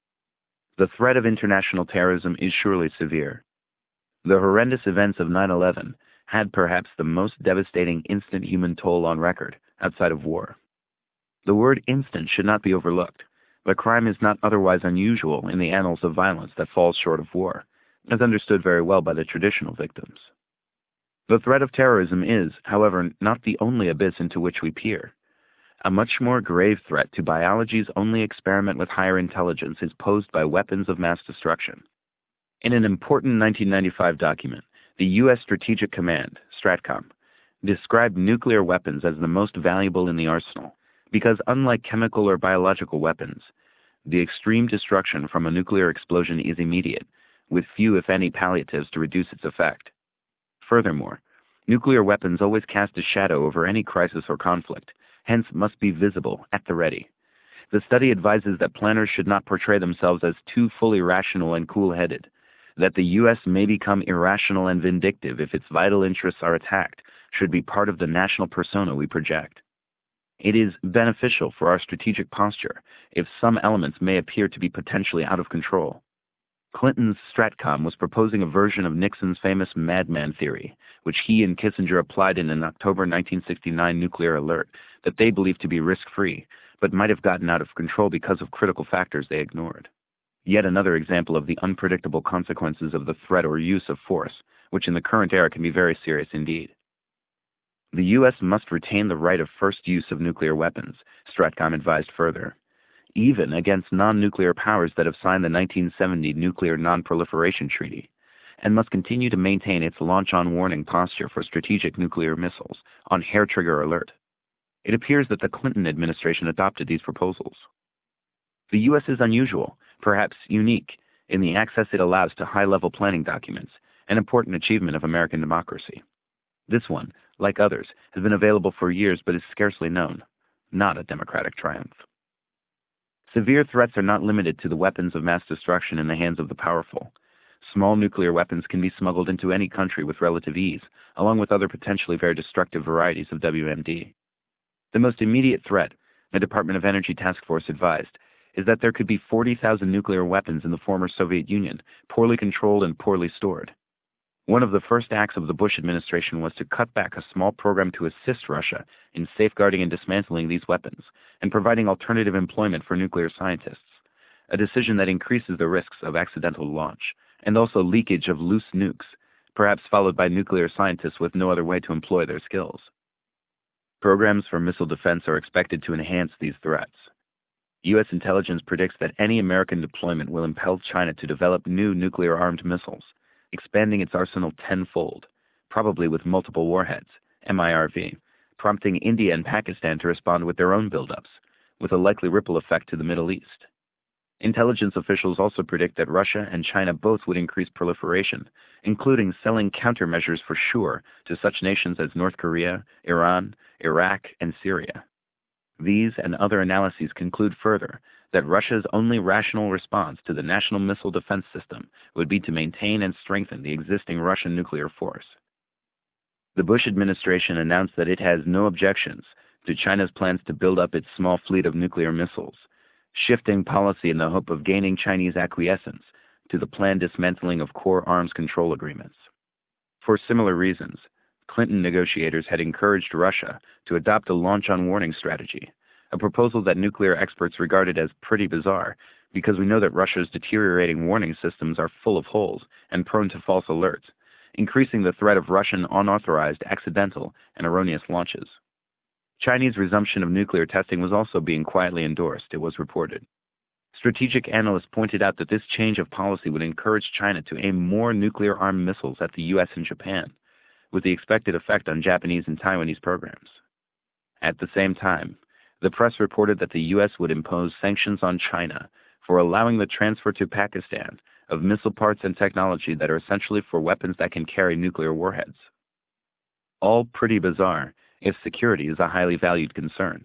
The threat of international terrorism is surely severe. The horrendous events of nine eleven had perhaps the most devastating instant human toll on record outside of war. The word instant should not be overlooked. The crime is not otherwise unusual in the annals of violence that falls short of war, as understood very well by the traditional victims. The threat of terrorism is, however, not the only abyss into which we peer. A much more grave threat to biology's only experiment with higher intelligence is posed by weapons of mass destruction. In an important nineteen ninety-five document, the U S Strategic Command, STRATCOM, described nuclear weapons as the most valuable in the arsenal because, unlike chemical or biological weapons, the extreme destruction from a nuclear explosion is immediate, with few if any palliatives to reduce its effect. Furthermore, nuclear weapons always cast a shadow over any crisis or conflict, hence must be visible at the ready. The study advises that planners should not portray themselves as too fully rational and cool-headed, that the U S may become irrational and vindictive if its vital interests are attacked should be part of the national persona we project. It is beneficial for our strategic posture if some elements may appear to be potentially out of control. Clinton's STRATCOM was proposing a version of Nixon's famous madman theory, which he and Kissinger applied in an October nineteen sixty-nine nuclear alert that they believed to be risk-free, but might have gotten out of control because of critical factors they ignored. Yet another example of the unpredictable consequences of the threat or use of force, which in the current era can be very serious indeed. The U S must retain the right of first use of nuclear weapons, STRATCOM advised further, even against non-nuclear powers that have signed the nineteen seventy Nuclear Non-Proliferation Treaty, and must continue to maintain its launch-on-warning posture for strategic nuclear missiles on hair-trigger alert. It appears that the Clinton administration adopted these proposals. The U S is unusual, perhaps unique, in the access it allows to high-level planning documents, an important achievement of American democracy. This one, like others, has been available for years but is scarcely known, not a democratic triumph. Severe threats are not limited to the weapons of mass destruction in the hands of the powerful. Small nuclear weapons can be smuggled into any country with relative ease, along with other potentially very destructive varieties of W M D. The most immediate threat, the Department of Energy Task Force advised, is that there could be forty thousand nuclear weapons in the former Soviet Union, poorly controlled and poorly stored. One of the first acts of the Bush administration was to cut back a small program to assist Russia in safeguarding and dismantling these weapons and providing alternative employment for nuclear scientists, a decision that increases the risks of accidental launch and also leakage of loose nukes, perhaps followed by nuclear scientists with no other way to employ their skills. Programs for missile defense are expected to enhance these threats. U S intelligence predicts that any American deployment will impel China to develop new nuclear-armed missiles, expanding its arsenal tenfold, probably with multiple warheads, M I R V, prompting India and Pakistan to respond with their own buildups, with a likely ripple effect to the Middle East. Intelligence officials also predict that Russia and China both would increase proliferation, including selling countermeasures for sure to such nations as North Korea, Iran, Iraq, and Syria. These and other analyses conclude further that Russia's only rational response to the national missile defense system would be to maintain and strengthen the existing Russian nuclear force. The Bush administration announced that it has no objections to China's plans to build up its small fleet of nuclear missiles, shifting policy in the hope of gaining Chinese acquiescence to the planned dismantling of core arms control agreements. For similar reasons, Clinton negotiators had encouraged Russia to adopt a launch-on-warning strategy, a proposal that nuclear experts regarded as pretty bizarre because we know that Russia's deteriorating warning systems are full of holes and prone to false alerts, increasing the threat of Russian unauthorized, accidental, and erroneous launches. Chinese resumption of nuclear testing was also being quietly endorsed, it was reported. Strategic analysts pointed out that this change of policy would encourage China to aim more nuclear-armed missiles at the U S and Japan, with the expected effect on Japanese and Taiwanese programs. At the same time, the press reported that the U S would impose sanctions on China for allowing the transfer to Pakistan of missile parts and technology that are essentially for weapons that can carry nuclear warheads. All pretty bizarre if security is a highly valued concern.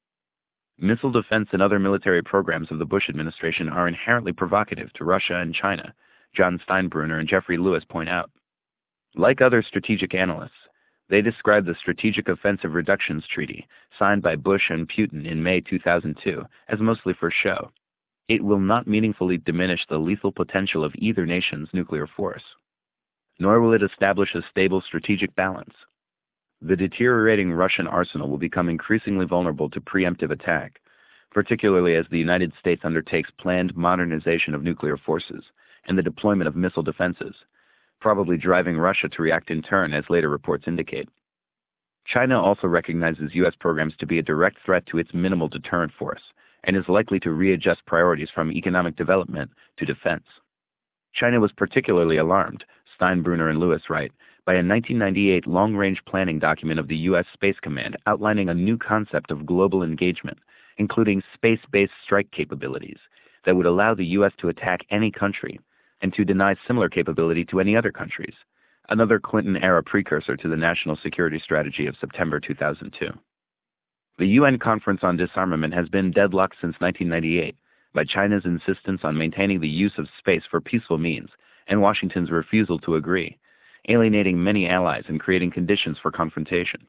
Missile defense and other military programs of the Bush administration are inherently provocative to Russia and China, John Steinbrunner and Jeffrey Lewis point out. Like other strategic analysts, they describe the Strategic Offensive Reductions Treaty, signed by Bush and Putin in May two thousand two, as mostly for show. It will not meaningfully diminish the lethal potential of either nation's nuclear force, nor will it establish a stable strategic balance. The deteriorating Russian arsenal will become increasingly vulnerable to preemptive attack, particularly as the United States undertakes planned modernization of nuclear forces and the deployment of missile defenses, probably driving Russia to react in turn, as later reports indicate. China also recognizes U S programs to be a direct threat to its minimal deterrent force, and is likely to readjust priorities from economic development to defense. China was particularly alarmed, Steinbrunner and Lewis write, by a nineteen ninety-eight long-range planning document of the U S Space Command outlining a new concept of global engagement, including space-based strike capabilities that would allow the U S to attack any country and to deny similar capability to any other countries, another Clinton-era precursor to the National Security Strategy of September two thousand two. The U N Conference on Disarmament has been deadlocked since nineteen ninety-eight by China's insistence on maintaining the use of space for peaceful means and Washington's refusal to agree, alienating many allies and creating conditions for confrontation.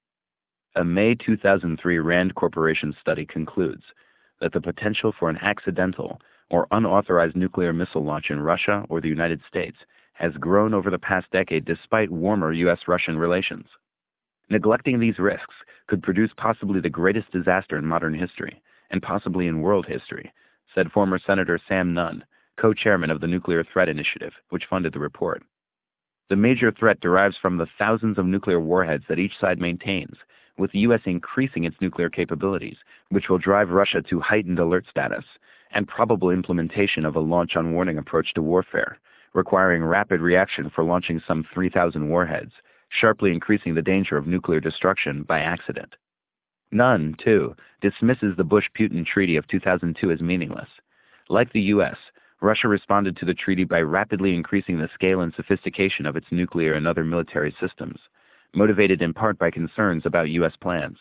A May two thousand three Rand Corporation study concludes that the potential for an accidental or unauthorized nuclear missile launch in Russia or the United States has grown over the past decade despite warmer U S Russian relations. Neglecting these risks could produce possibly the greatest disaster in modern history, and possibly in world history, said former Senator Sam Nunn, co-chairman of the Nuclear Threat Initiative, which funded the report. The major threat derives from the thousands of nuclear warheads that each side maintains, with the U S increasing its nuclear capabilities, which will drive Russia to heightened alert status and probable implementation of a launch-on-warning approach to warfare, requiring rapid reaction for launching some three thousand warheads, sharply increasing the danger of nuclear destruction by accident. None, too, dismisses the Bush-Putin Treaty of two thousand two as meaningless. Like the U S, Russia responded to the treaty by rapidly increasing the scale and sophistication of its nuclear and other military systems, motivated in part by concerns about U S plans.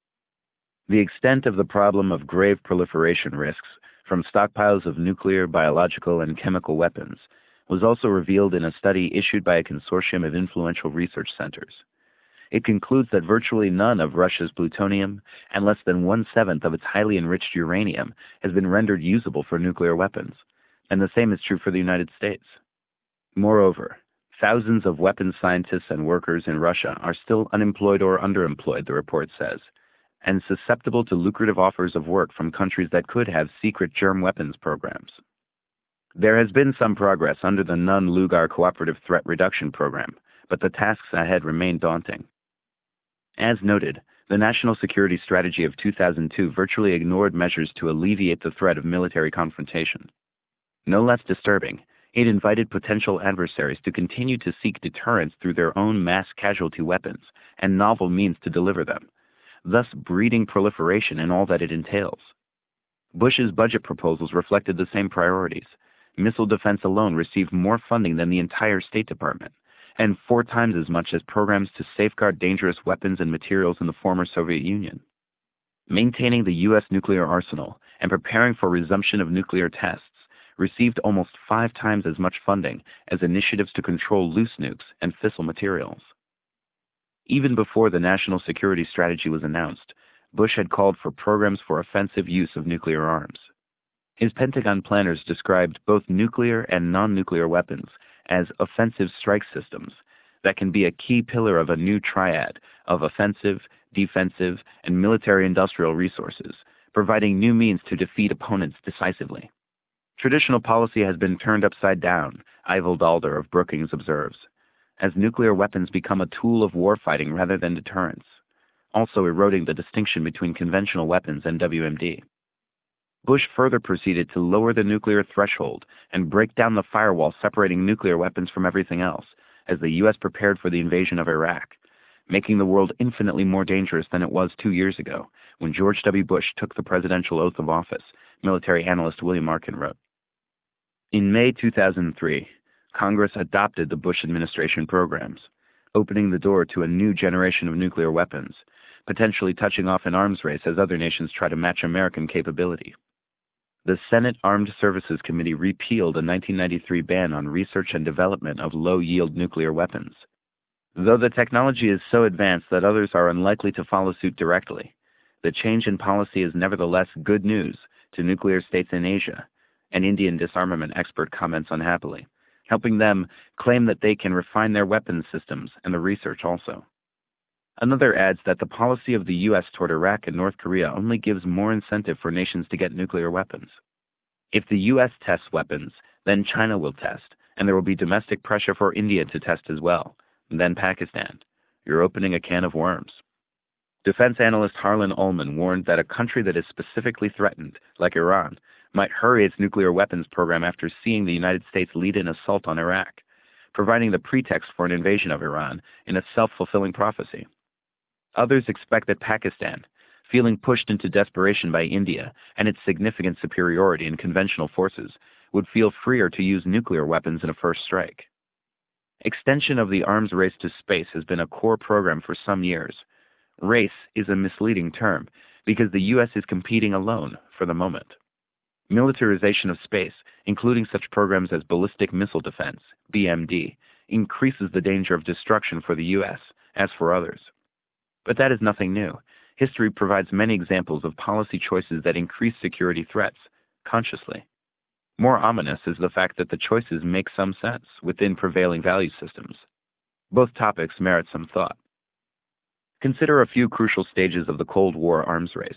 The extent of the problem of grave proliferation risks from stockpiles of nuclear, biological, and chemical weapons was also revealed in a study issued by a consortium of influential research centers. It concludes that virtually none of Russia's plutonium and less than one-seventh of its highly enriched uranium has been rendered usable for nuclear weapons, and the same is true for the United States. Moreover, thousands of weapons scientists and workers in Russia are still unemployed or underemployed, the report says, and susceptible to lucrative offers of work from countries that could have secret germ weapons programs. There has been some progress under the Nunn-Lugar Cooperative Threat Reduction Program, but the tasks ahead remain daunting. As noted, the National Security Strategy of two thousand two virtually ignored measures to alleviate the threat of military confrontation. No less disturbing, it invited potential adversaries to continue to seek deterrence through their own mass casualty weapons and novel means to deliver them, thus breeding proliferation in all that it entails. Bush's budget proposals reflected the same priorities. Missile defense alone received more funding than the entire State Department, and four times as much as programs to safeguard dangerous weapons and materials in the former Soviet Union. Maintaining the U S nuclear arsenal and preparing for resumption of nuclear tests received almost five times as much funding as initiatives to control loose nukes and fissile materials. Even before the national security strategy was announced, Bush had called for programs for offensive use of nuclear arms. His Pentagon planners described both nuclear and non-nuclear weapons as offensive strike systems that can be a key pillar of a new triad of offensive, defensive, and military-industrial resources, providing new means to defeat opponents decisively. Traditional policy has been turned upside down, Eivind Alder of Brookings observes, as nuclear weapons become a tool of warfighting rather than deterrence, also eroding the distinction between conventional weapons and W M D. Bush further proceeded to lower the nuclear threshold and break down the firewall separating nuclear weapons from everything else, as the U S prepared for the invasion of Iraq, making the world infinitely more dangerous than it was two years ago, when George W. Bush took the presidential oath of office, military analyst William Arkin wrote. In May two thousand three, Congress adopted the Bush administration programs, opening the door to a new generation of nuclear weapons, potentially touching off an arms race as other nations try to match American capability. The Senate Armed Services Committee repealed a nineteen ninety-three ban on research and development of low-yield nuclear weapons. Though the technology is so advanced that others are unlikely to follow suit directly, the change in policy is nevertheless good news to nuclear states in Asia, an Indian disarmament expert comments unhappily, helping them claim that they can refine their weapons systems and the research also. Another adds that the policy of the U S toward Iraq and North Korea only gives more incentive for nations to get nuclear weapons. If the U S tests weapons, then China will test, and there will be domestic pressure for India to test as well, and then Pakistan. You're opening a can of worms. Defense analyst Harlan Ullman warned that a country that is specifically threatened, like Iran, might hurry its nuclear weapons program after seeing the United States lead an assault on Iraq, providing the pretext for an invasion of Iran in a self-fulfilling prophecy. Others expect that Pakistan, feeling pushed into desperation by India and its significant superiority in conventional forces, would feel freer to use nuclear weapons in a first strike. Extension of the arms race to space has been a core program for some years. Race is a misleading term because the U S is competing alone for the moment. Militarization of space, including such programs as ballistic missile defense, B M D, increases the danger of destruction for the U S, as for others. But that is nothing new. History provides many examples of policy choices that increase security threats, consciously. More ominous is the fact that the choices make some sense within prevailing value systems. Both topics merit some thought. Consider a few crucial stages of the Cold War arms race.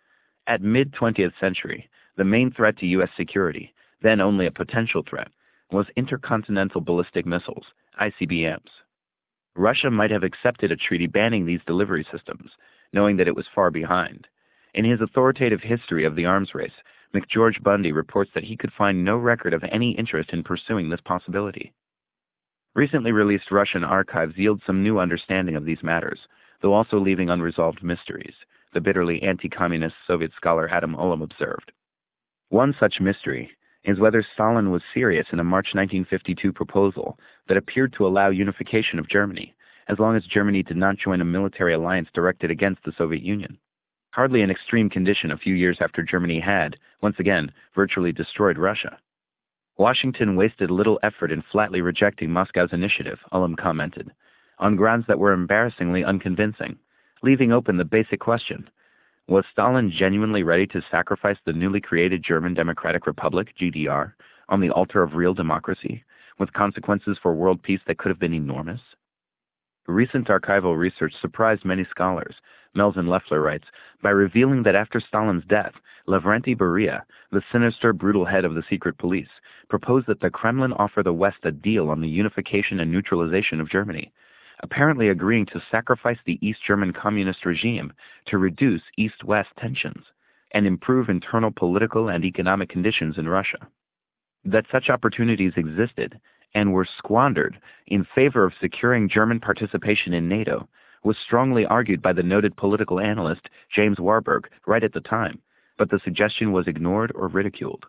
At mid-twentieth century, the main threat to U S security, then only a potential threat, was intercontinental ballistic missiles, I C B Ms. Russia might have accepted a treaty banning these delivery systems, knowing that it was far behind. In his authoritative history of the arms race, McGeorge Bundy reports that he could find no record of any interest in pursuing this possibility. Recently released Russian archives yield some new understanding of these matters, though also leaving unresolved mysteries, the bitterly anti-communist Soviet scholar Adam Ulam observed. One such mystery is whether Stalin was serious in a March nineteen fifty-two proposal that appeared to allow unification of Germany, as long as Germany did not join a military alliance directed against the Soviet Union. Hardly an extreme condition a few years after Germany had, once again, virtually destroyed Russia. Washington wasted little effort in flatly rejecting Moscow's initiative, Ulam commented, on grounds that were embarrassingly unconvincing, leaving open the basic question: was Stalin genuinely ready to sacrifice the newly created German Democratic Republic, G D R, on the altar of real democracy, with consequences for world peace that could have been enormous? Recent archival research surprised many scholars, Melvin Leffler writes, by revealing that after Stalin's death, Lavrenti Beria, the sinister, brutal head of the secret police, proposed that the Kremlin offer the West a deal on the unification and neutralization of Germany, apparently agreeing to sacrifice the East German communist regime to reduce East-West tensions and improve internal political and economic conditions in Russia. That such opportunities existed and were squandered in favor of securing German participation in NATO was strongly argued by the noted political analyst James Warburg right at the time, but the suggestion was ignored or ridiculed.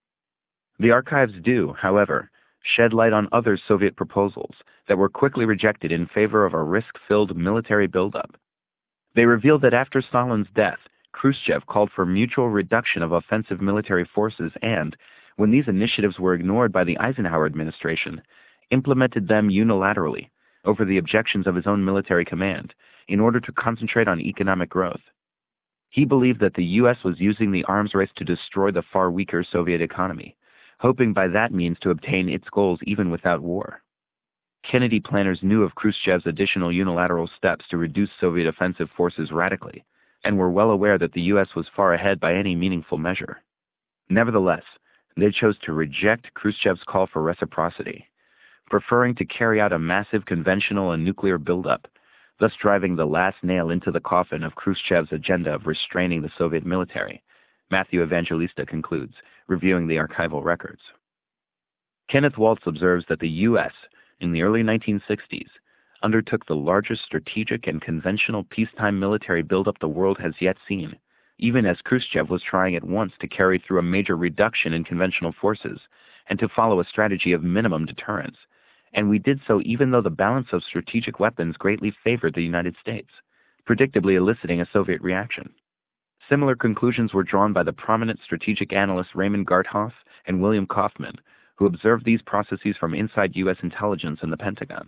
The archives do, however, shed light on other Soviet proposals that were quickly rejected in favor of a risk-filled military buildup. They revealed that after Stalin's death, Khrushchev called for mutual reduction of offensive military forces and, when these initiatives were ignored by the Eisenhower administration, implemented them unilaterally over the objections of his own military command in order to concentrate on economic growth. He believed that the U S was using the arms race to destroy the far weaker Soviet economy, hoping by that means to obtain its goals even without war. Kennedy planners knew of Khrushchev's additional unilateral steps to reduce Soviet offensive forces radically, and were well aware that the U S was far ahead by any meaningful measure. Nevertheless, they chose to reject Khrushchev's call for reciprocity, preferring to carry out a massive conventional and nuclear buildup, thus driving the last nail into the coffin of Khrushchev's agenda of restraining the Soviet military, Matthew Evangelista concludes, reviewing the archival records. Kenneth Waltz observes that the U S, in the early nineteen sixties, undertook the largest strategic and conventional peacetime military buildup the world has yet seen, even as Khrushchev was trying at once to carry through a major reduction in conventional forces and to follow a strategy of minimum deterrence. And we did so even though the balance of strategic weapons greatly favored the United States, predictably eliciting a Soviet reaction. Similar conclusions were drawn by the prominent strategic analysts Raymond Garthoff and William Kaufman, who observed these processes from inside U S intelligence and the Pentagon.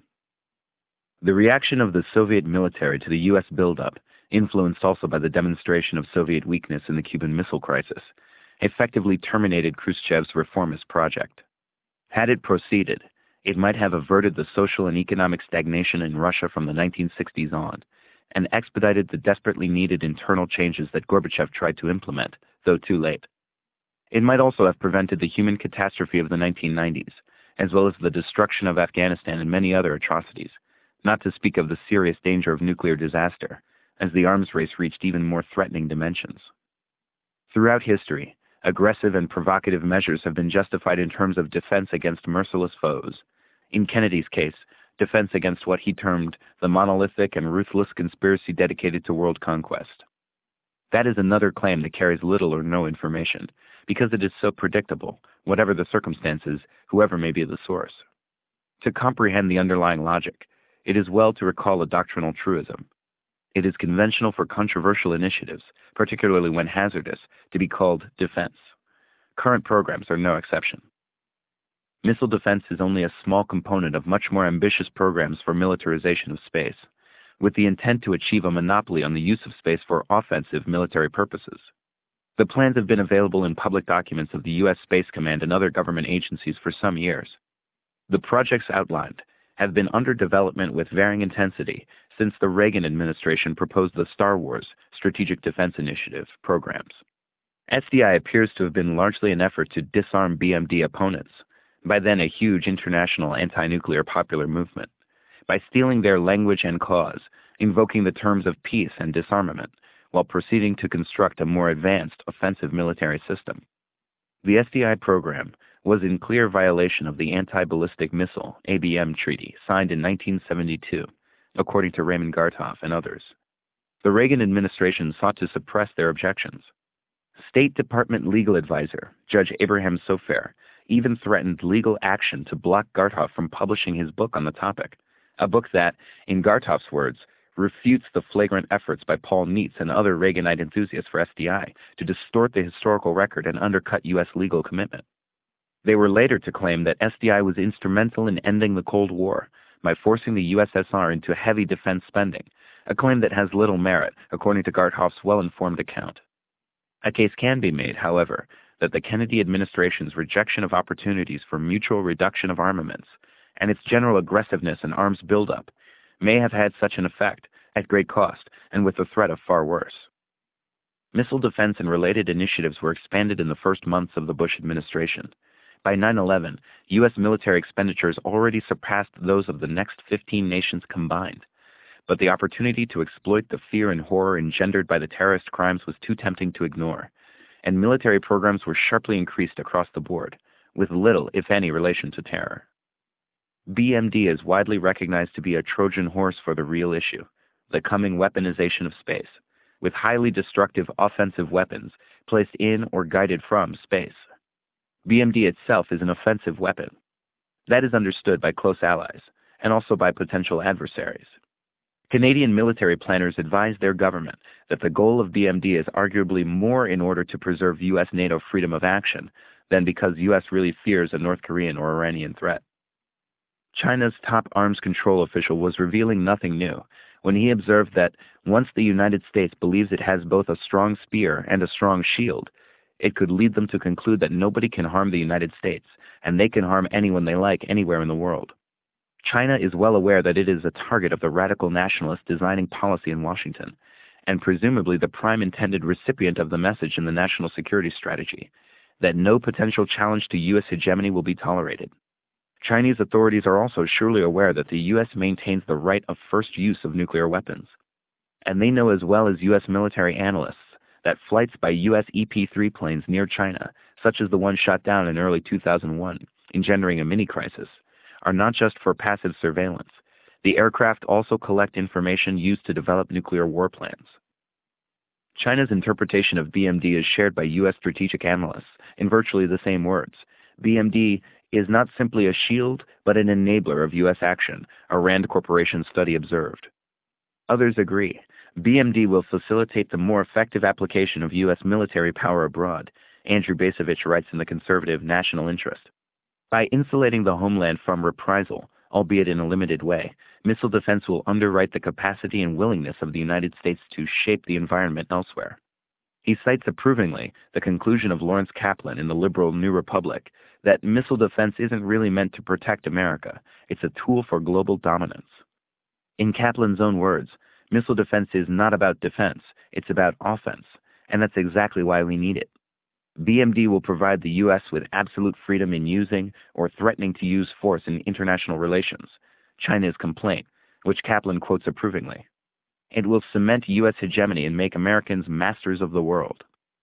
The reaction of the Soviet military to the U S buildup, influenced also by the demonstration of Soviet weakness in the Cuban Missile Crisis, effectively terminated Khrushchev's reformist project. Had it proceeded, it might have averted the social and economic stagnation in Russia from the nineteen sixties on, and expedited the desperately needed internal changes that Gorbachev tried to implement, though too late. It might also have prevented the human catastrophe of the nineteen nineties, as well as the destruction of Afghanistan and many other atrocities, not to speak of the serious danger of nuclear disaster, as the arms race reached even more threatening dimensions. Throughout history, aggressive and provocative measures have been justified in terms of defense against merciless foes. In Kennedy's case, defense against what he termed the monolithic and ruthless conspiracy dedicated to world conquest. That is another claim that carries little or no information, because it is so predictable, whatever the circumstances, whoever may be the source. To comprehend the underlying logic, it is well to recall a doctrinal truism. It is conventional for controversial initiatives, particularly when hazardous, to be called defense. Current programs are no exception. Missile defense is only a small component of much more ambitious programs for militarization of space, with the intent to achieve a monopoly on the use of space for offensive military purposes. The plans have been available in public documents of the U S Space Command and other government agencies for some years. The projects outlined have been under development with varying intensity since the Reagan administration proposed the Star Wars Strategic Defense Initiative programs. S D I appears to have been largely an effort to disarm B M D opponents, by then a huge international anti-nuclear popular movement, by stealing their language and cause, invoking the terms of peace and disarmament, while proceeding to construct a more advanced offensive military system. The S D I program was in clear violation of the Anti-Ballistic Missile A B M Treaty signed in nineteen seventy-two, according to Raymond Gartoff and others. The Reagan administration sought to suppress their objections. State Department legal advisor, Judge Abraham Sofair, even threatened legal action to block Gartoff from publishing his book on the topic, a book that, in Gartoff's words, refutes the flagrant efforts by Paul Neitz and other Reaganite enthusiasts for S D I to distort the historical record and undercut U S legal commitment. They were later to claim that S D I was instrumental in ending the Cold War by forcing the U S S R into heavy defense spending, a claim that has little merit, according to Gartoff's well-informed account. A case can be made, however, that the Kennedy administration's rejection of opportunities for mutual reduction of armaments and its general aggressiveness in arms buildup may have had such an effect, at great cost, and with the threat of far worse. Missile defense and related initiatives were expanded in the first months of the Bush administration. By nine eleven, U S military expenditures already surpassed those of the next fifteen nations combined. But the opportunity to exploit the fear and horror engendered by the terrorist crimes was too tempting to ignore, and military programs were sharply increased across the board, with little, if any, relation to terror. B M D is widely recognized to be a Trojan horse for the real issue, the coming weaponization of space, with highly destructive offensive weapons placed in or guided from space. B M D itself is an offensive weapon. That is understood by close allies, and also by potential adversaries. Canadian military planners advise their government that the goal of B M D is arguably more in order to preserve U S NATO freedom of action than because U S really fears a North Korean or Iranian threat. China's top arms control official was revealing nothing new when he observed that once the United States believes it has both a strong spear and a strong shield, it could lead them to conclude that nobody can harm the United States, and they can harm anyone they like anywhere in the world. China is well aware that it is a target of the radical nationalists designing policy in Washington, and presumably the prime intended recipient of the message in the national security strategy, that no potential challenge to U S hegemony will be tolerated. Chinese authorities are also surely aware that the U S maintains the right of first use of nuclear weapons, and they know as well as U S military analysts that flights by U S E P three planes near China, such as the one shot down in early two thousand one, engendering a mini-crisis, are not just for passive surveillance. The aircraft also collect information used to develop nuclear war plans. China's interpretation of B M D is shared by U S strategic analysts in virtually the same words. B M D is not simply a shield, but an enabler of U S action, a Rand Corporation study observed. Others agree. B M D will facilitate the more effective application of U S military power abroad, Andrew Bacevich writes in the conservative National Interest. By insulating the homeland from reprisal, albeit in a limited way, missile defense will underwrite the capacity and willingness of the United States to shape the environment elsewhere. He cites approvingly the conclusion of Lawrence Kaplan in the liberal New Republic that missile defense isn't really meant to protect America, it's a tool for global dominance. In Kaplan's own words, missile defense is not about defense, it's about offense, and that's exactly why we need it. B M D will provide the U S with absolute freedom in using or threatening to use force in international relations, China's complaint, which Kaplan quotes approvingly. It will cement U S hegemony and make Americans masters of the world.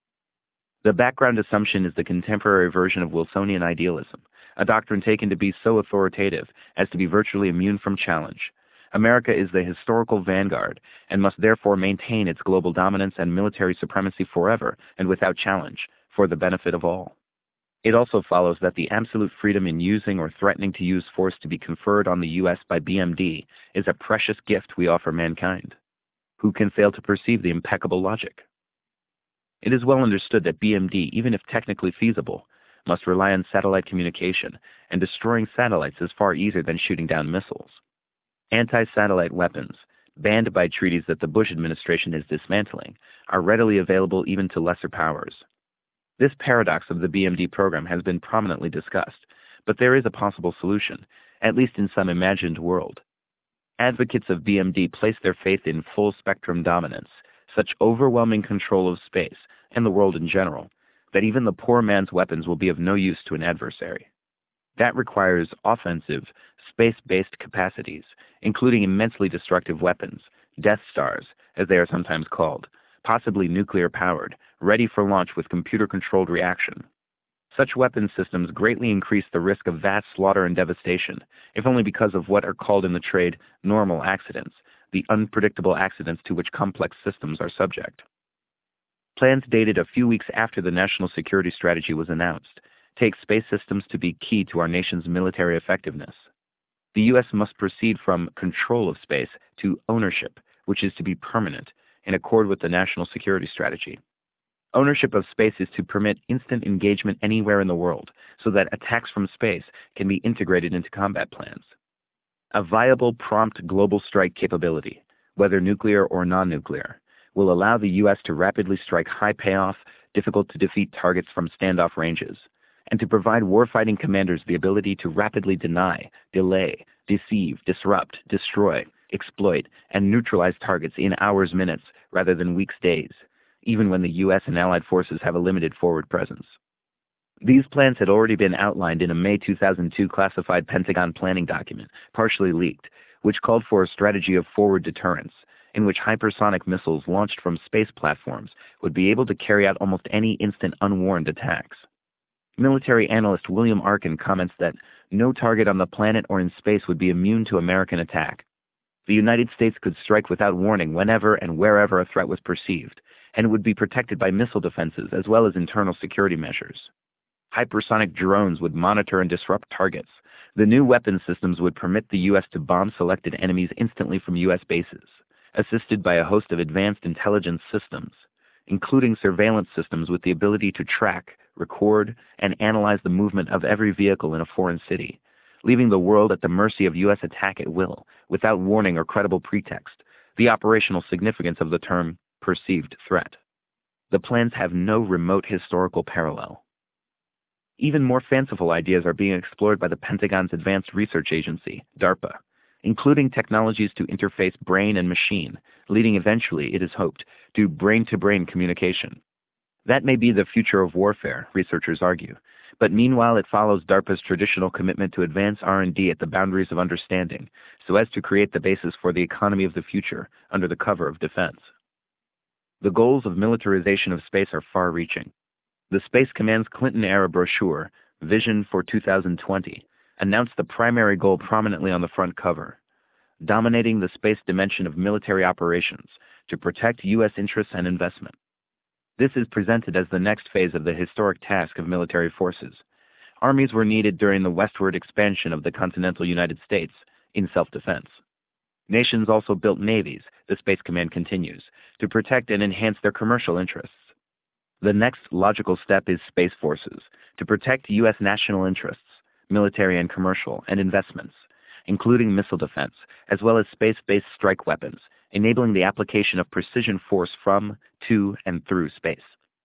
The background assumption is the contemporary version of Wilsonian idealism, a doctrine taken to be so authoritative as to be virtually immune from challenge. America is the historical vanguard and must therefore maintain its global dominance and military supremacy forever and without challenge, for the benefit of all. It also follows that the absolute freedom in using or threatening to use force to be conferred on the U S by B M D is a precious gift we offer mankind. Who can fail to perceive the impeccable logic? It is well understood that B M D, even if technically feasible, must rely on satellite communication, and destroying satellites is far easier than shooting down missiles. Anti-satellite weapons, banned by treaties that the Bush administration is dismantling, are readily available even to lesser powers. This paradox of the B M D program has been prominently discussed, but there is a possible solution, at least in some imagined world. Advocates of B M D place their faith in full-spectrum dominance, such overwhelming control of space, and the world in general, that even the poor man's weapons will be of no use to an adversary. That requires offensive, space-based capacities, including immensely destructive weapons, Death Stars, as they are sometimes called, possibly nuclear-powered, ready for launch with computer-controlled reaction. Such weapons systems greatly increase the risk of vast slaughter and devastation, if only because of what are called in the trade normal accidents, the unpredictable accidents to which complex systems are subject. Plans dated a few weeks after the national security strategy was announced take space systems to be key to our nation's military effectiveness. The U S must proceed from control of space to ownership, which is to be permanent, in accord with the national security strategy. Ownership of space is to permit instant engagement anywhere in the world, so that attacks from space can be integrated into combat plans. A viable, prompt global strike capability, whether nuclear or non-nuclear, will allow the U S to rapidly strike high-payoff, difficult-to-defeat targets from standoff ranges, and to provide warfighting commanders the ability to rapidly deny, delay, deceive, disrupt, destroy, exploit, and neutralize targets in hours, minutes, rather than weeks, days, even when the U S and Allied forces have a limited forward presence. These plans had already been outlined in a May two thousand two classified Pentagon planning document, partially leaked, which called for a strategy of forward deterrence, in which hypersonic missiles launched from space platforms would be able to carry out almost any instant unwarned attacks. Military analyst William Arkin comments that no target on the planet or in space would be immune to American attack. The United States could strike without warning whenever and wherever a threat was perceived, and it would be protected by missile defenses as well as internal security measures. Hypersonic drones would monitor and disrupt targets. The new weapon systems would permit the U S to bomb selected enemies instantly from U S bases, assisted by a host of advanced intelligence systems, including surveillance systems with the ability to track, record, and analyze the movement of every vehicle in a foreign city, leaving the world at the mercy of U S attack at will, without warning or credible pretext, the operational significance of the term perceived threat. The plans have no remote historical parallel. Even more fanciful ideas are being explored by the Pentagon's Advanced Research Agency, DARPA, including technologies to interface brain and machine, leading eventually, it is hoped, to brain-to-brain communication. That may be the future of warfare, researchers argue, but meanwhile it follows DARPA's traditional commitment to advance R and D at the boundaries of understanding, so as to create the basis for the economy of the future under the cover of defense. The goals of militarization of space are far-reaching. The Space Command's Clinton-era brochure, Vision for two thousand twenty, announced the primary goal prominently on the front cover: dominating the space dimension of military operations to protect U S interests and investment. This is presented as the next phase of the historic task of military forces. Armies were needed during the westward expansion of the continental United States in self-defense. Nations also built navies, the Space Command continues, to protect and enhance their commercial interests. The next logical step is space forces, to protect U S national interests, military and commercial, and investments, including missile defense, as well as space-based strike weapons, enabling the application of precision force from, to, and through space.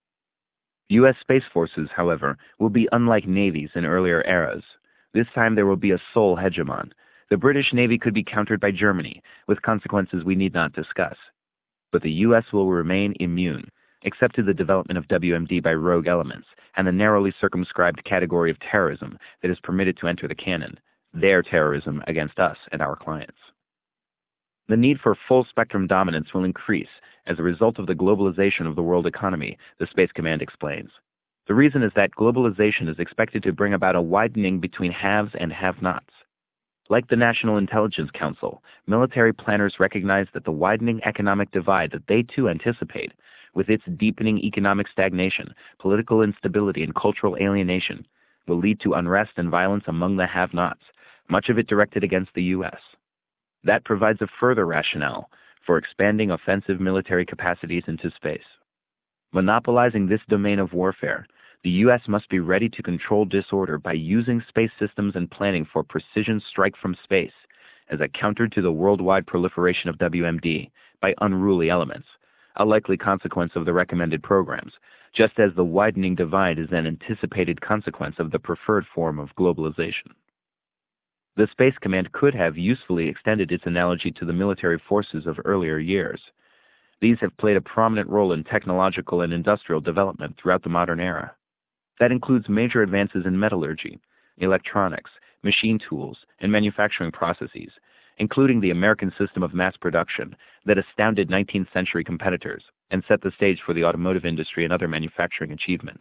U S space forces, however, will be unlike navies in earlier eras. This time there will be a sole hegemon. The British Navy could be countered by Germany, with consequences we need not discuss. But the U S will remain immune, except to the development of W M D by rogue elements and the narrowly circumscribed category of terrorism that is permitted to enter the canon, their terrorism against us and our clients. The need for full-spectrum dominance will increase as a result of the globalization of the world economy, the Space Command explains. The reason is that globalization is expected to bring about a widening between haves and have-nots. Like the National Intelligence Council, military planners recognize that the widening economic divide that they too anticipate, with its deepening economic stagnation, political instability, and cultural alienation, will lead to unrest and violence among the have-nots, much of it directed against the U S. That provides a further rationale for expanding offensive military capacities into space. Monopolizing this domain of warfare, the U S must be ready to control disorder by using space systems and planning for precision strike from space as a counter to the worldwide proliferation of W M D by unruly elements, a likely consequence of the recommended programs, just as the widening divide is an anticipated consequence of the preferred form of globalization. The Space Command could have usefully extended its analogy to the military forces of earlier years. These have played a prominent role in technological and industrial development throughout the modern era. That includes major advances in metallurgy, electronics, machine tools, and manufacturing processes, including the American system of mass production that astounded nineteenth century competitors and set the stage for the automotive industry and other manufacturing achievements,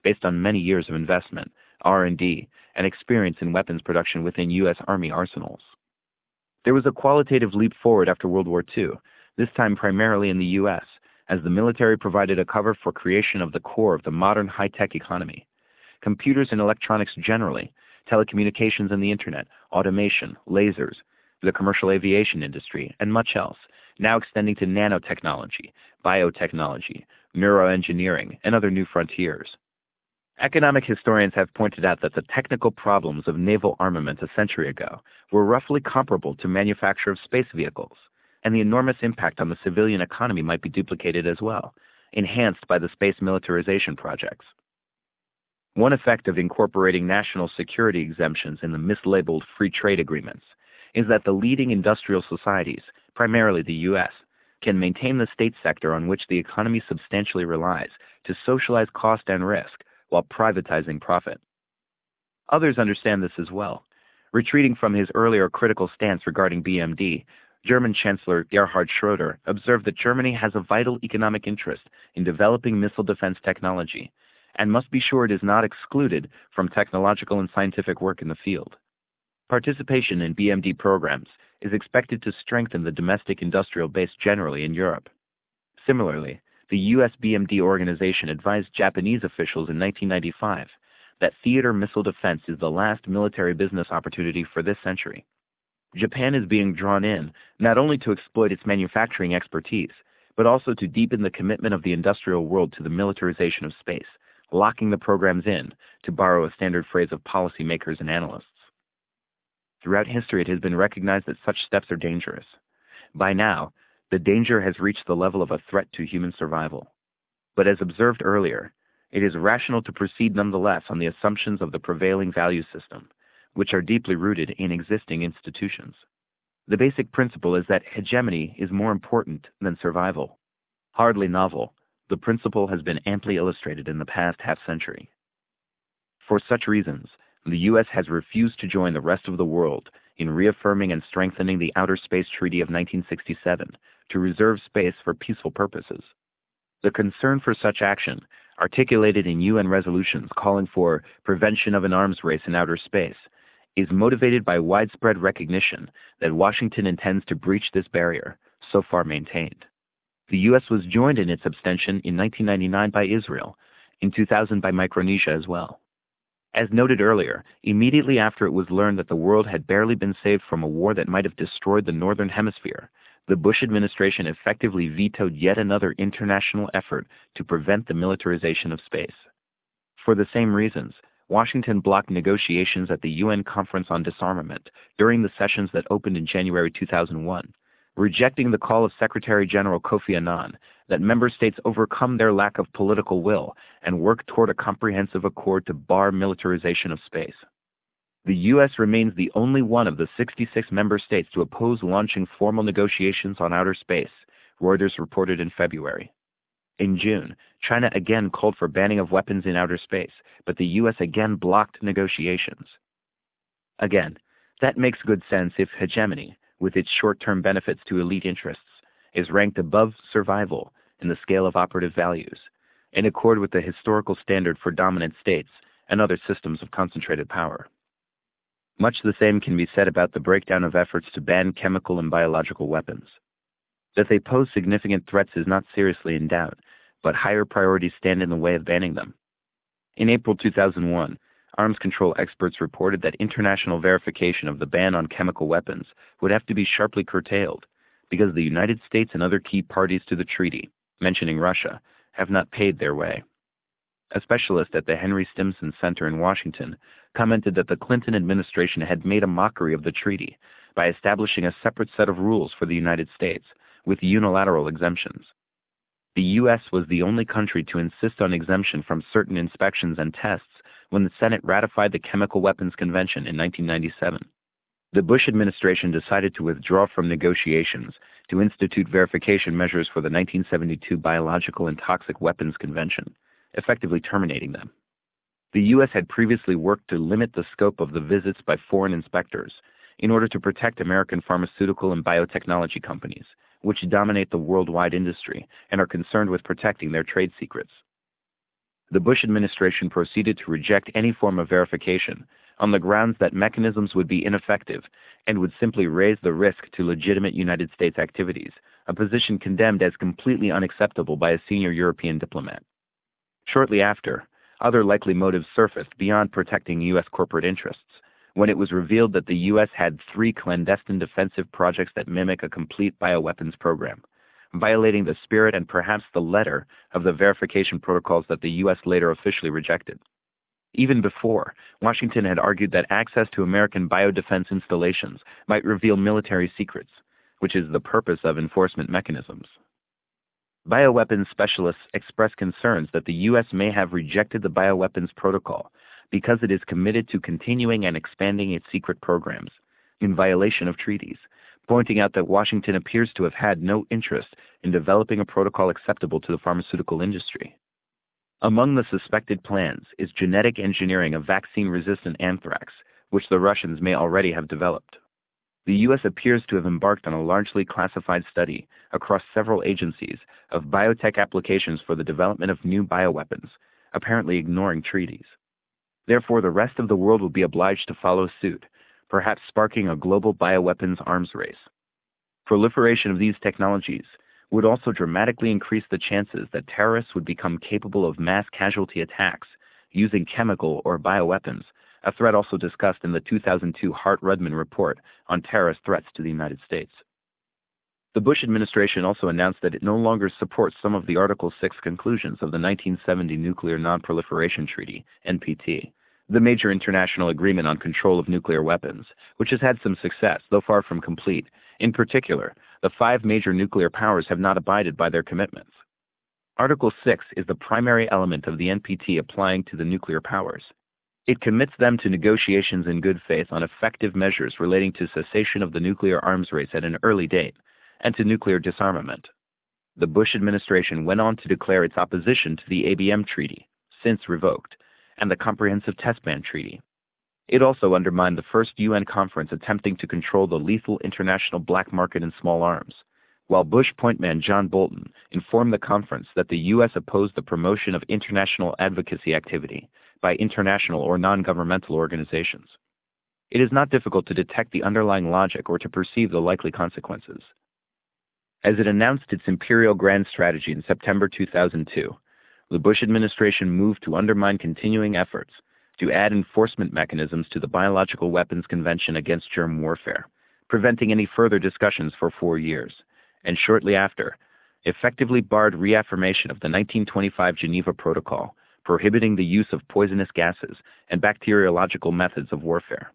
based on many years of investment, R and D, and experience in weapons production within U S Army arsenals. There was a qualitative leap forward after World War Two, this time primarily in the U S, as the military provided a cover for creation of the core of the modern high-tech economy. Computers and electronics generally, telecommunications and the internet, automation, lasers, the commercial aviation industry, and much else, now extending to nanotechnology, biotechnology, neuroengineering, and other new frontiers. Economic historians have pointed out that the technical problems of naval armament a century ago were roughly comparable to manufacture of space vehicles, and the enormous impact on the civilian economy might be duplicated as well, enhanced by the space militarization projects. One effect of incorporating national security exemptions in the mislabeled free trade agreements is that the leading industrial societies, primarily the U S, can maintain the state sector on which the economy substantially relies to socialize cost and risk while privatizing profit. Others understand this as well. Retreating from his earlier critical stance regarding B M D, German Chancellor Gerhard Schroeder observed that Germany has a vital economic interest in developing missile defense technology and must be sure it is not excluded from technological and scientific work in the field. Participation in B M D programs is expected to strengthen the domestic industrial base generally in Europe. Similarly, the U S B M D organization advised Japanese officials in nineteen ninety-five that theater missile defense is the last military business opportunity for this century. Japan is being drawn in not only to exploit its manufacturing expertise, but also to deepen the commitment of the industrial world to the militarization of space, locking the programs in, to borrow a standard phrase of policymakers and analysts. Throughout history, it has been recognized that such steps are dangerous. By now, the danger has reached the level of a threat to human survival. But as observed earlier, it is rational to proceed nonetheless on the assumptions of the prevailing value system, which are deeply rooted in existing institutions. The basic principle is that hegemony is more important than survival. Hardly novel, the principle has been amply illustrated in the past half-century. For such reasons, the U S has refused to join the rest of the world in reaffirming and strengthening the Outer Space Treaty of nineteen sixty-seven to reserve space for peaceful purposes. The concern for such action, articulated in U N resolutions calling for prevention of an arms race in outer space, is motivated by widespread recognition that Washington intends to breach this barrier, so far maintained. The U S was joined in its abstention in nineteen ninety-nine by Israel, in two thousand by Micronesia as well. As noted earlier, immediately after it was learned that the world had barely been saved from a war that might have destroyed the Northern Hemisphere, the Bush administration effectively vetoed yet another international effort to prevent the militarization of space. For the same reasons, Washington blocked negotiations at the U N Conference on Disarmament during the sessions that opened in January two thousand one, rejecting the call of Secretary General Kofi Annan that member states overcome their lack of political will and work toward a comprehensive accord to bar militarization of space. The U S remains the only one of the sixty-six member states to oppose launching formal negotiations on outer space, Reuters reported in February. In June, China again called for banning of weapons in outer space, but the U S again blocked negotiations. Again, that makes good sense if hegemony, with its short-term benefits to elite interests, is ranked above survival in the scale of operative values, in accord with the historical standard for dominant states and other systems of concentrated power. Much the same can be said about the breakdown of efforts to ban chemical and biological weapons. That they pose significant threats is not seriously in doubt, but higher priorities stand in the way of banning them. In April two thousand one, arms control experts reported that international verification of the ban on chemical weapons would have to be sharply curtailed because the United States and other key parties to the treaty, mentioning Russia, have not paid their way. A specialist at the Henry Stimson Center in Washington commented that the Clinton administration had made a mockery of the treaty by establishing a separate set of rules for the United States with unilateral exemptions. The U S was the only country to insist on exemption from certain inspections and tests when the Senate ratified the Chemical Weapons Convention in nineteen ninety-seven. The Bush administration decided to withdraw from negotiations to institute verification measures for the nineteen seventy-two Biological and Toxic Weapons Convention, effectively terminating them. The U S had previously worked to limit the scope of the visits by foreign inspectors in order to protect American pharmaceutical and biotechnology companies, which dominate the worldwide industry and are concerned with protecting their trade secrets. The Bush administration proceeded to reject any form of verification on the grounds that mechanisms would be ineffective and would simply raise the risk to legitimate United States activities, a position condemned as completely unacceptable by a senior European diplomat. Shortly after, other likely motives surfaced beyond protecting U S corporate interests, when it was revealed that the U S had three clandestine defensive projects that mimic a complete bioweapons program, violating the spirit and perhaps the letter of the verification protocols that the U S later officially rejected. Even before, Washington had argued that access to American biodefense installations might reveal military secrets, which is the purpose of enforcement mechanisms. Bioweapons specialists express concerns that the U S may have rejected the bioweapons protocol because it is committed to continuing and expanding its secret programs, in violation of treaties, pointing out that Washington appears to have had no interest in developing a protocol acceptable to the pharmaceutical industry. Among the suspected plans is genetic engineering of vaccine-resistant anthrax, which the Russians may already have developed. The U S appears to have embarked on a largely classified study across several agencies of biotech applications for the development of new bioweapons, apparently ignoring treaties. Therefore, the rest of the world will be obliged to follow suit, perhaps sparking a global bioweapons arms race. Proliferation of these technologies would also dramatically increase the chances that terrorists would become capable of mass casualty attacks using chemical or bioweapons, a threat also discussed in the two thousand two Hart-Rudman report on terrorist threats to the United States. The Bush administration also announced that it no longer supports some of the Article six conclusions of the nineteen seventy Nuclear Non-Proliferation Treaty, N P T, the major international agreement on control of nuclear weapons, which has had some success, though far from complete. In particular, the five major nuclear powers have not abided by their commitments. Article six is the primary element of the N P T applying to the nuclear powers. It commits them to negotiations in good faith on effective measures relating to cessation of the nuclear arms race at an early date, and to nuclear disarmament. The Bush administration went on to declare its opposition to the A B M Treaty, since revoked, and the Comprehensive Test Ban Treaty. It also undermined the first U N conference attempting to control the lethal international black market in small arms, while Bush pointman John Bolton informed the conference that the U S opposed the promotion of international advocacy activity by international or non-governmental organizations. It is not difficult to detect the underlying logic or to perceive the likely consequences. As it announced its Imperial Grand Strategy in September two thousand two, the Bush administration moved to undermine continuing efforts to add enforcement mechanisms to the Biological Weapons Convention Against Germ Warfare, preventing any further discussions for four years, and shortly after, effectively barred reaffirmation of the nineteen twenty-five Geneva Protocol, prohibiting the use of poisonous gases and bacteriological methods of warfare.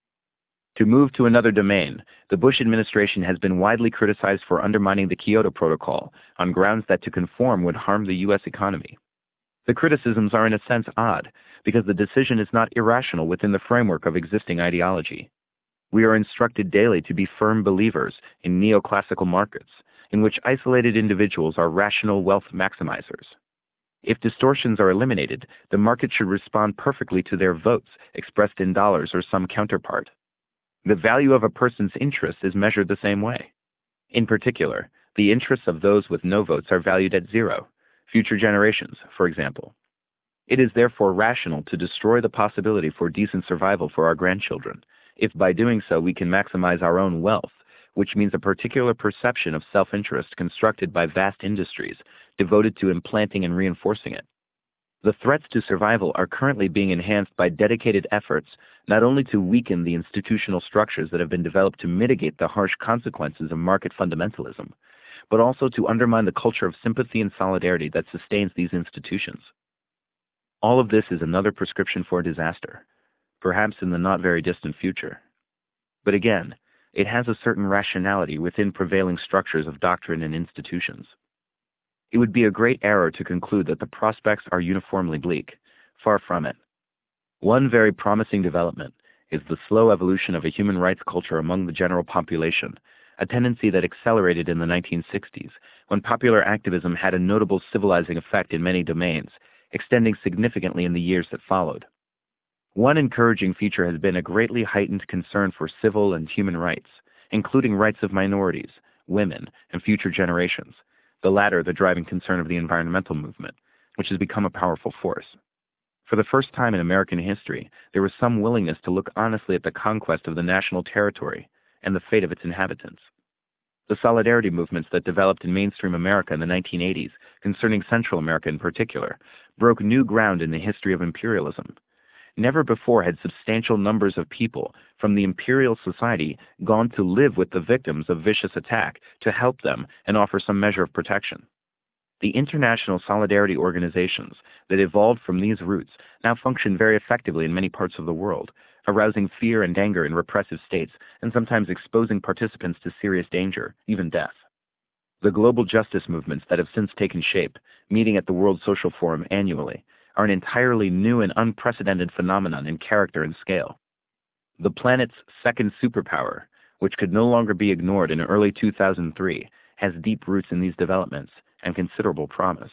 To move to another domain, the Bush administration has been widely criticized for undermining the Kyoto Protocol on grounds that to conform would harm the U S economy. The criticisms are in a sense odd, because the decision is not irrational within the framework of existing ideology. We are instructed daily to be firm believers in neoclassical markets, in which isolated individuals are rational wealth maximizers. If distortions are eliminated, the market should respond perfectly to their votes, expressed in dollars or some counterpart. The value of a person's interest is measured the same way. In particular, the interests of those with no votes are valued at zero, future generations, for example. It is therefore rational to destroy the possibility for decent survival for our grandchildren, if by doing so we can maximize our own wealth, which means a particular perception of self-interest constructed by vast industries devoted to implanting and reinforcing it. The threats to survival are currently being enhanced by dedicated efforts not only to weaken the institutional structures that have been developed to mitigate the harsh consequences of market fundamentalism, but also to undermine the culture of sympathy and solidarity that sustains these institutions. All of this is another prescription for disaster, perhaps in the not very distant future. But again, it has a certain rationality within prevailing structures of doctrine and institutions. It would be a great error to conclude that the prospects are uniformly bleak. Far from it. One very promising development is the slow evolution of a human rights culture among the general population, a tendency that accelerated in the nineteen sixties, when popular activism had a notable civilizing effect in many domains, extending significantly in the years that followed. One encouraging feature has been a greatly heightened concern for civil and human rights, including rights of minorities, women, and future generations, the latter the driving concern of the environmental movement, which has become a powerful force. For the first time in American history, there was some willingness to look honestly at the conquest of the national territory and the fate of its inhabitants. The solidarity movements that developed in mainstream America in the nineteen eighties, concerning Central America in particular, broke new ground in the history of imperialism. Never before had substantial numbers of people from the imperial society gone to live with the victims of vicious attack to help them and offer some measure of protection. The international solidarity organizations that evolved from these roots now function very effectively in many parts of the world, arousing fear and anger in repressive states and sometimes exposing participants to serious danger, even death. The global justice movements that have since taken shape, meeting at the World Social Forum annually, are an entirely new and unprecedented phenomenon in character and scale. The planet's second superpower, which could no longer be ignored in early two thousand three, has deep roots in these developments and considerable promise.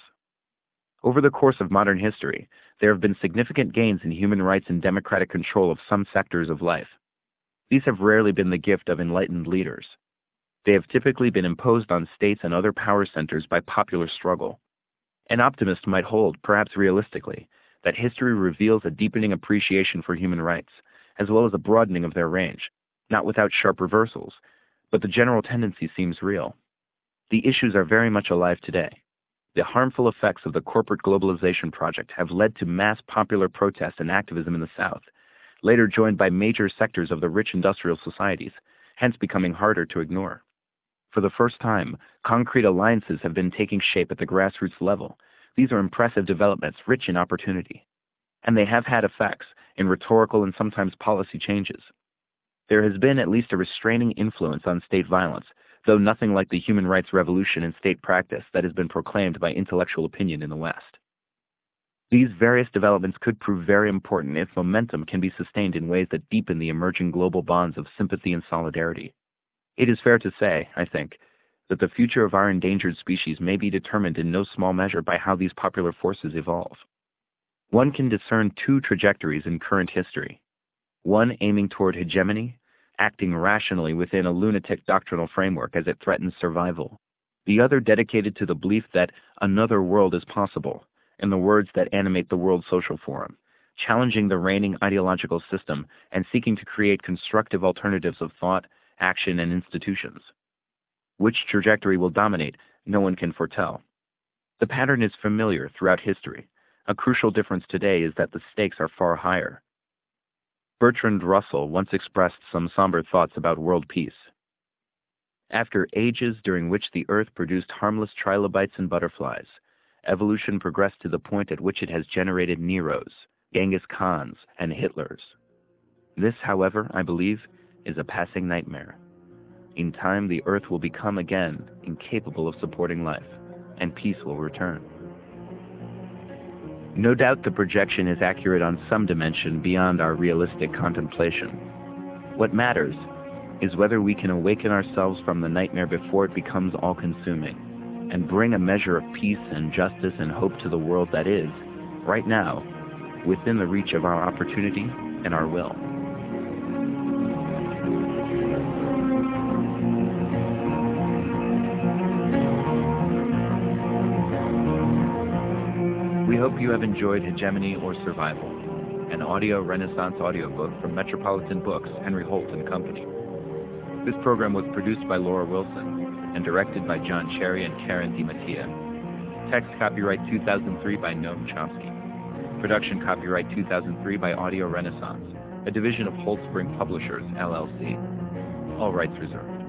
Over the course of modern history, there have been significant gains in human rights and democratic control of some sectors of life. These have rarely been the gift of enlightened leaders. They have typically been imposed on states and other power centers by popular struggle. An optimist might hold, perhaps realistically, that history reveals a deepening appreciation for human rights, as well as a broadening of their range, not without sharp reversals, but the general tendency seems real. The issues are very much alive today. The harmful effects of the corporate globalization project have led to mass popular protest and activism in the South, later joined by major sectors of the rich industrial societies, hence becoming harder to ignore. For the first time, concrete alliances have been taking shape at the grassroots level. These are impressive developments rich in opportunity. And they have had effects in rhetorical and sometimes policy changes. There has been at least a restraining influence on state violence, though nothing like the human rights revolution in state practice that has been proclaimed by intellectual opinion in the West. These various developments could prove very important if momentum can be sustained in ways that deepen the emerging global bonds of sympathy and solidarity. It is fair to say, I think, that the future of our endangered species may be determined in no small measure by how these popular forces evolve. One can discern two trajectories in current history, one aiming toward hegemony, acting rationally within a lunatic doctrinal framework as it threatens survival, the other dedicated to the belief that another world is possible, in the words that animate the World Social Forum, challenging the reigning ideological system and seeking to create constructive alternatives of thought, action, and institutions. Which trajectory will dominate, no one can foretell. The pattern is familiar throughout history. A crucial difference today is that the stakes are far higher. Bertrand Russell once expressed some somber thoughts about world peace. After ages during which the earth produced harmless trilobites and butterflies, evolution progressed to the point at which it has generated Neros, Genghis Khans, and Hitlers. This, however, I believe, is a passing nightmare. In time, the earth will become again incapable of supporting life, and peace will return. No doubt the projection is accurate on some dimension beyond our realistic contemplation. What matters is whether we can awaken ourselves from the nightmare before it becomes all-consuming, and bring a measure of peace and justice and hope to the world that is, right now, within the reach of our opportunity and our will. We hope you have enjoyed Hegemony or Survival, an audio Renaissance audiobook from Metropolitan Books, Henry Holt and Company. This program was produced by Laura Wilson and directed by John Cherry and Karen DiMattia. Text copyright two thousand three by Noam Chomsky. Production copyright two thousand three by Audio Renaissance, a division of Holt Spring Publishers, L L C. All rights reserved.